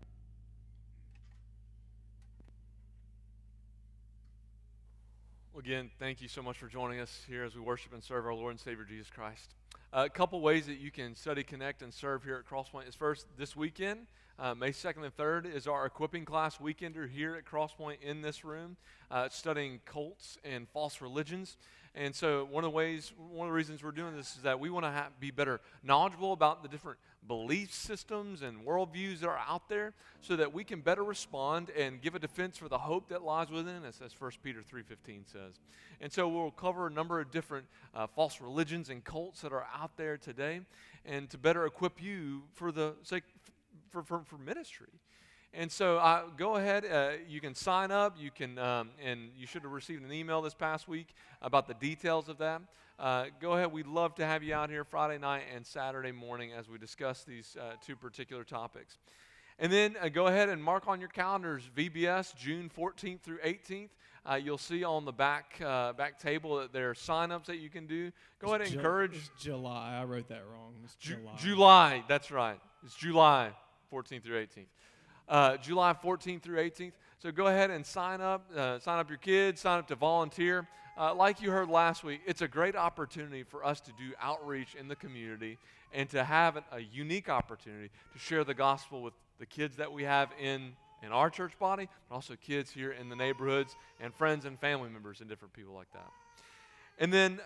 Well, again, thank you so much for joining us here as we worship and serve our Lord and Savior Jesus Christ. A couple ways that you can study, connect, and serve here at Crosspoint is first, this weekend, May 2nd and 3rd, is our equipping class weekender here at Crosspoint in this room, studying cults and false religions. And so one of the reasons we're doing this is that we want to be better knowledgeable about the different belief systems and worldviews that are out there so that we can better respond and give a defense for the hope that lies within us, as 1 Peter 3:15 says. And so we'll cover a number of different false religions and cults that are out there today, and to better equip you for the sake for ministry. And so go ahead, you can sign up, you can, and you should have received an email this past week about the details of that. Go ahead, we'd love to have you out here Friday night and Saturday morning as we discuss these two particular topics. And then go ahead and mark on your calendars VBS, June 14th through 18th. You'll see on the back table that there are sign-ups that you can do. Go ahead and encourage. It's July. I wrote that wrong. It's July. July, that's right. It's July 14th through 18th. July 14th through 18th. So go ahead and sign up your kids, sign up to volunteer. Like you heard last week, it's a great opportunity for us to do outreach in the community and to have a unique opportunity to share the gospel with the kids that we have in our church body, but also kids here in the neighborhoods and friends and family members and different people like that. And then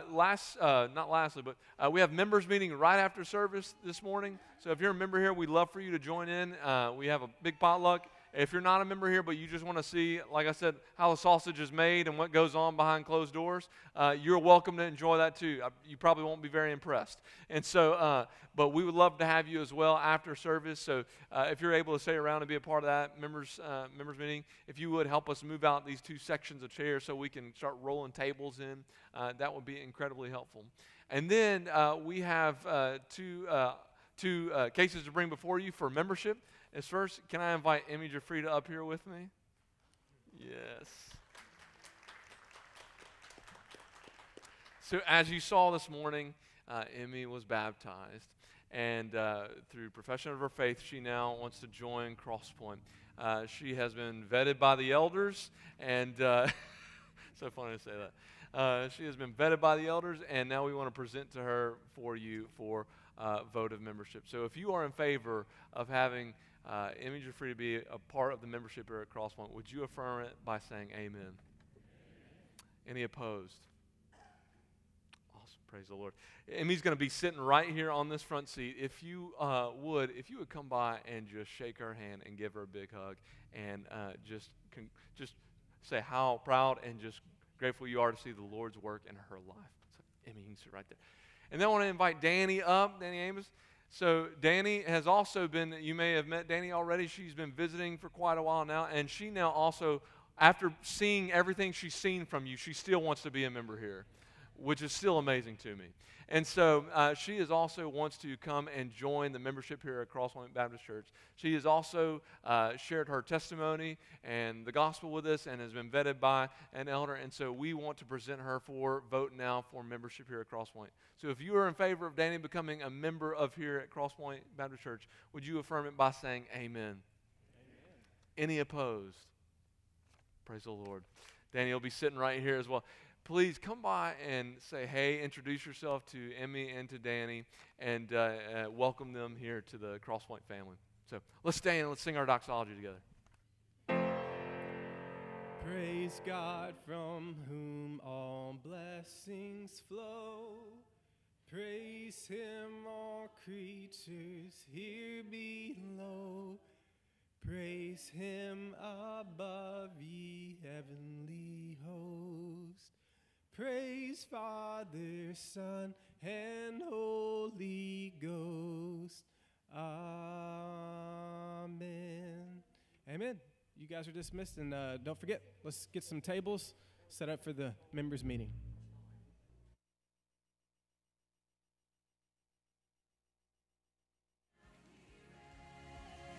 not lastly, but we have members meeting right after service this morning. So if you're a member here, we'd love for you to join in. We have a big potluck. If you're not a member here, but you just want to see, like I said, how the sausage is made and what goes on behind closed doors, you're welcome to enjoy that too. You probably won't be very impressed. And so, but we would love to have you as well after service. So if you're able to stay around and be a part of that members meeting, if you would help us move out these two sections of chairs so we can start rolling tables in, that would be incredibly helpful. And then we have two cases to bring before you for membership. As first, can I invite Emmy Jafrida up here with me? Yes. So as you saw this morning, Emmy was baptized. And through profession of her faith, she now wants to join Crosspoint. She has been vetted by the elders. And so funny to say that. She has been vetted by the elders. And now we want to present to her for you for vote of membership. So if you are in favor of having Emmy Jafrida be a part of the membership here at Crosspoint, would you affirm it by saying amen? Any opposed? Awesome. Praise the Lord. Emmy's going to be sitting right here on this front seat. If you would come by and just shake her hand and give her a big hug and just say how proud and just grateful you are to see the Lord's work in her life. So, Emmy, you can sit right there. And then I want to invite Danny up, Danny Amos. So Danny has also been, you may have met Danny already. She's been visiting for quite a while now. And she now also, after seeing everything she's seen from you, she still wants to be a member here, which is still amazing to me. And so she is also wants to come and join the membership here at Crosspoint Baptist Church. She has also shared her testimony and the gospel with us and has been vetted by an elder. And so we want to present her for vote now for membership here at Crosspoint. So if you are in favor of Danny becoming a member of here at Crosspoint Baptist Church, would you affirm it by saying amen? Amen. Any opposed? Praise the Lord. Danny will be sitting right here as well. please come by and say hey, introduce yourself to Emmy and to Danny, and welcome them here to the Crosspoint family. So let's stand and let's sing our doxology together. Praise God from whom all blessings flow. Praise him, all creatures here below. Praise him above, ye heavenly host. Praise Father, Son, and Holy Ghost. Amen. Amen. You guys are dismissed, and don't forget, let's get some tables set up for the members' meeting.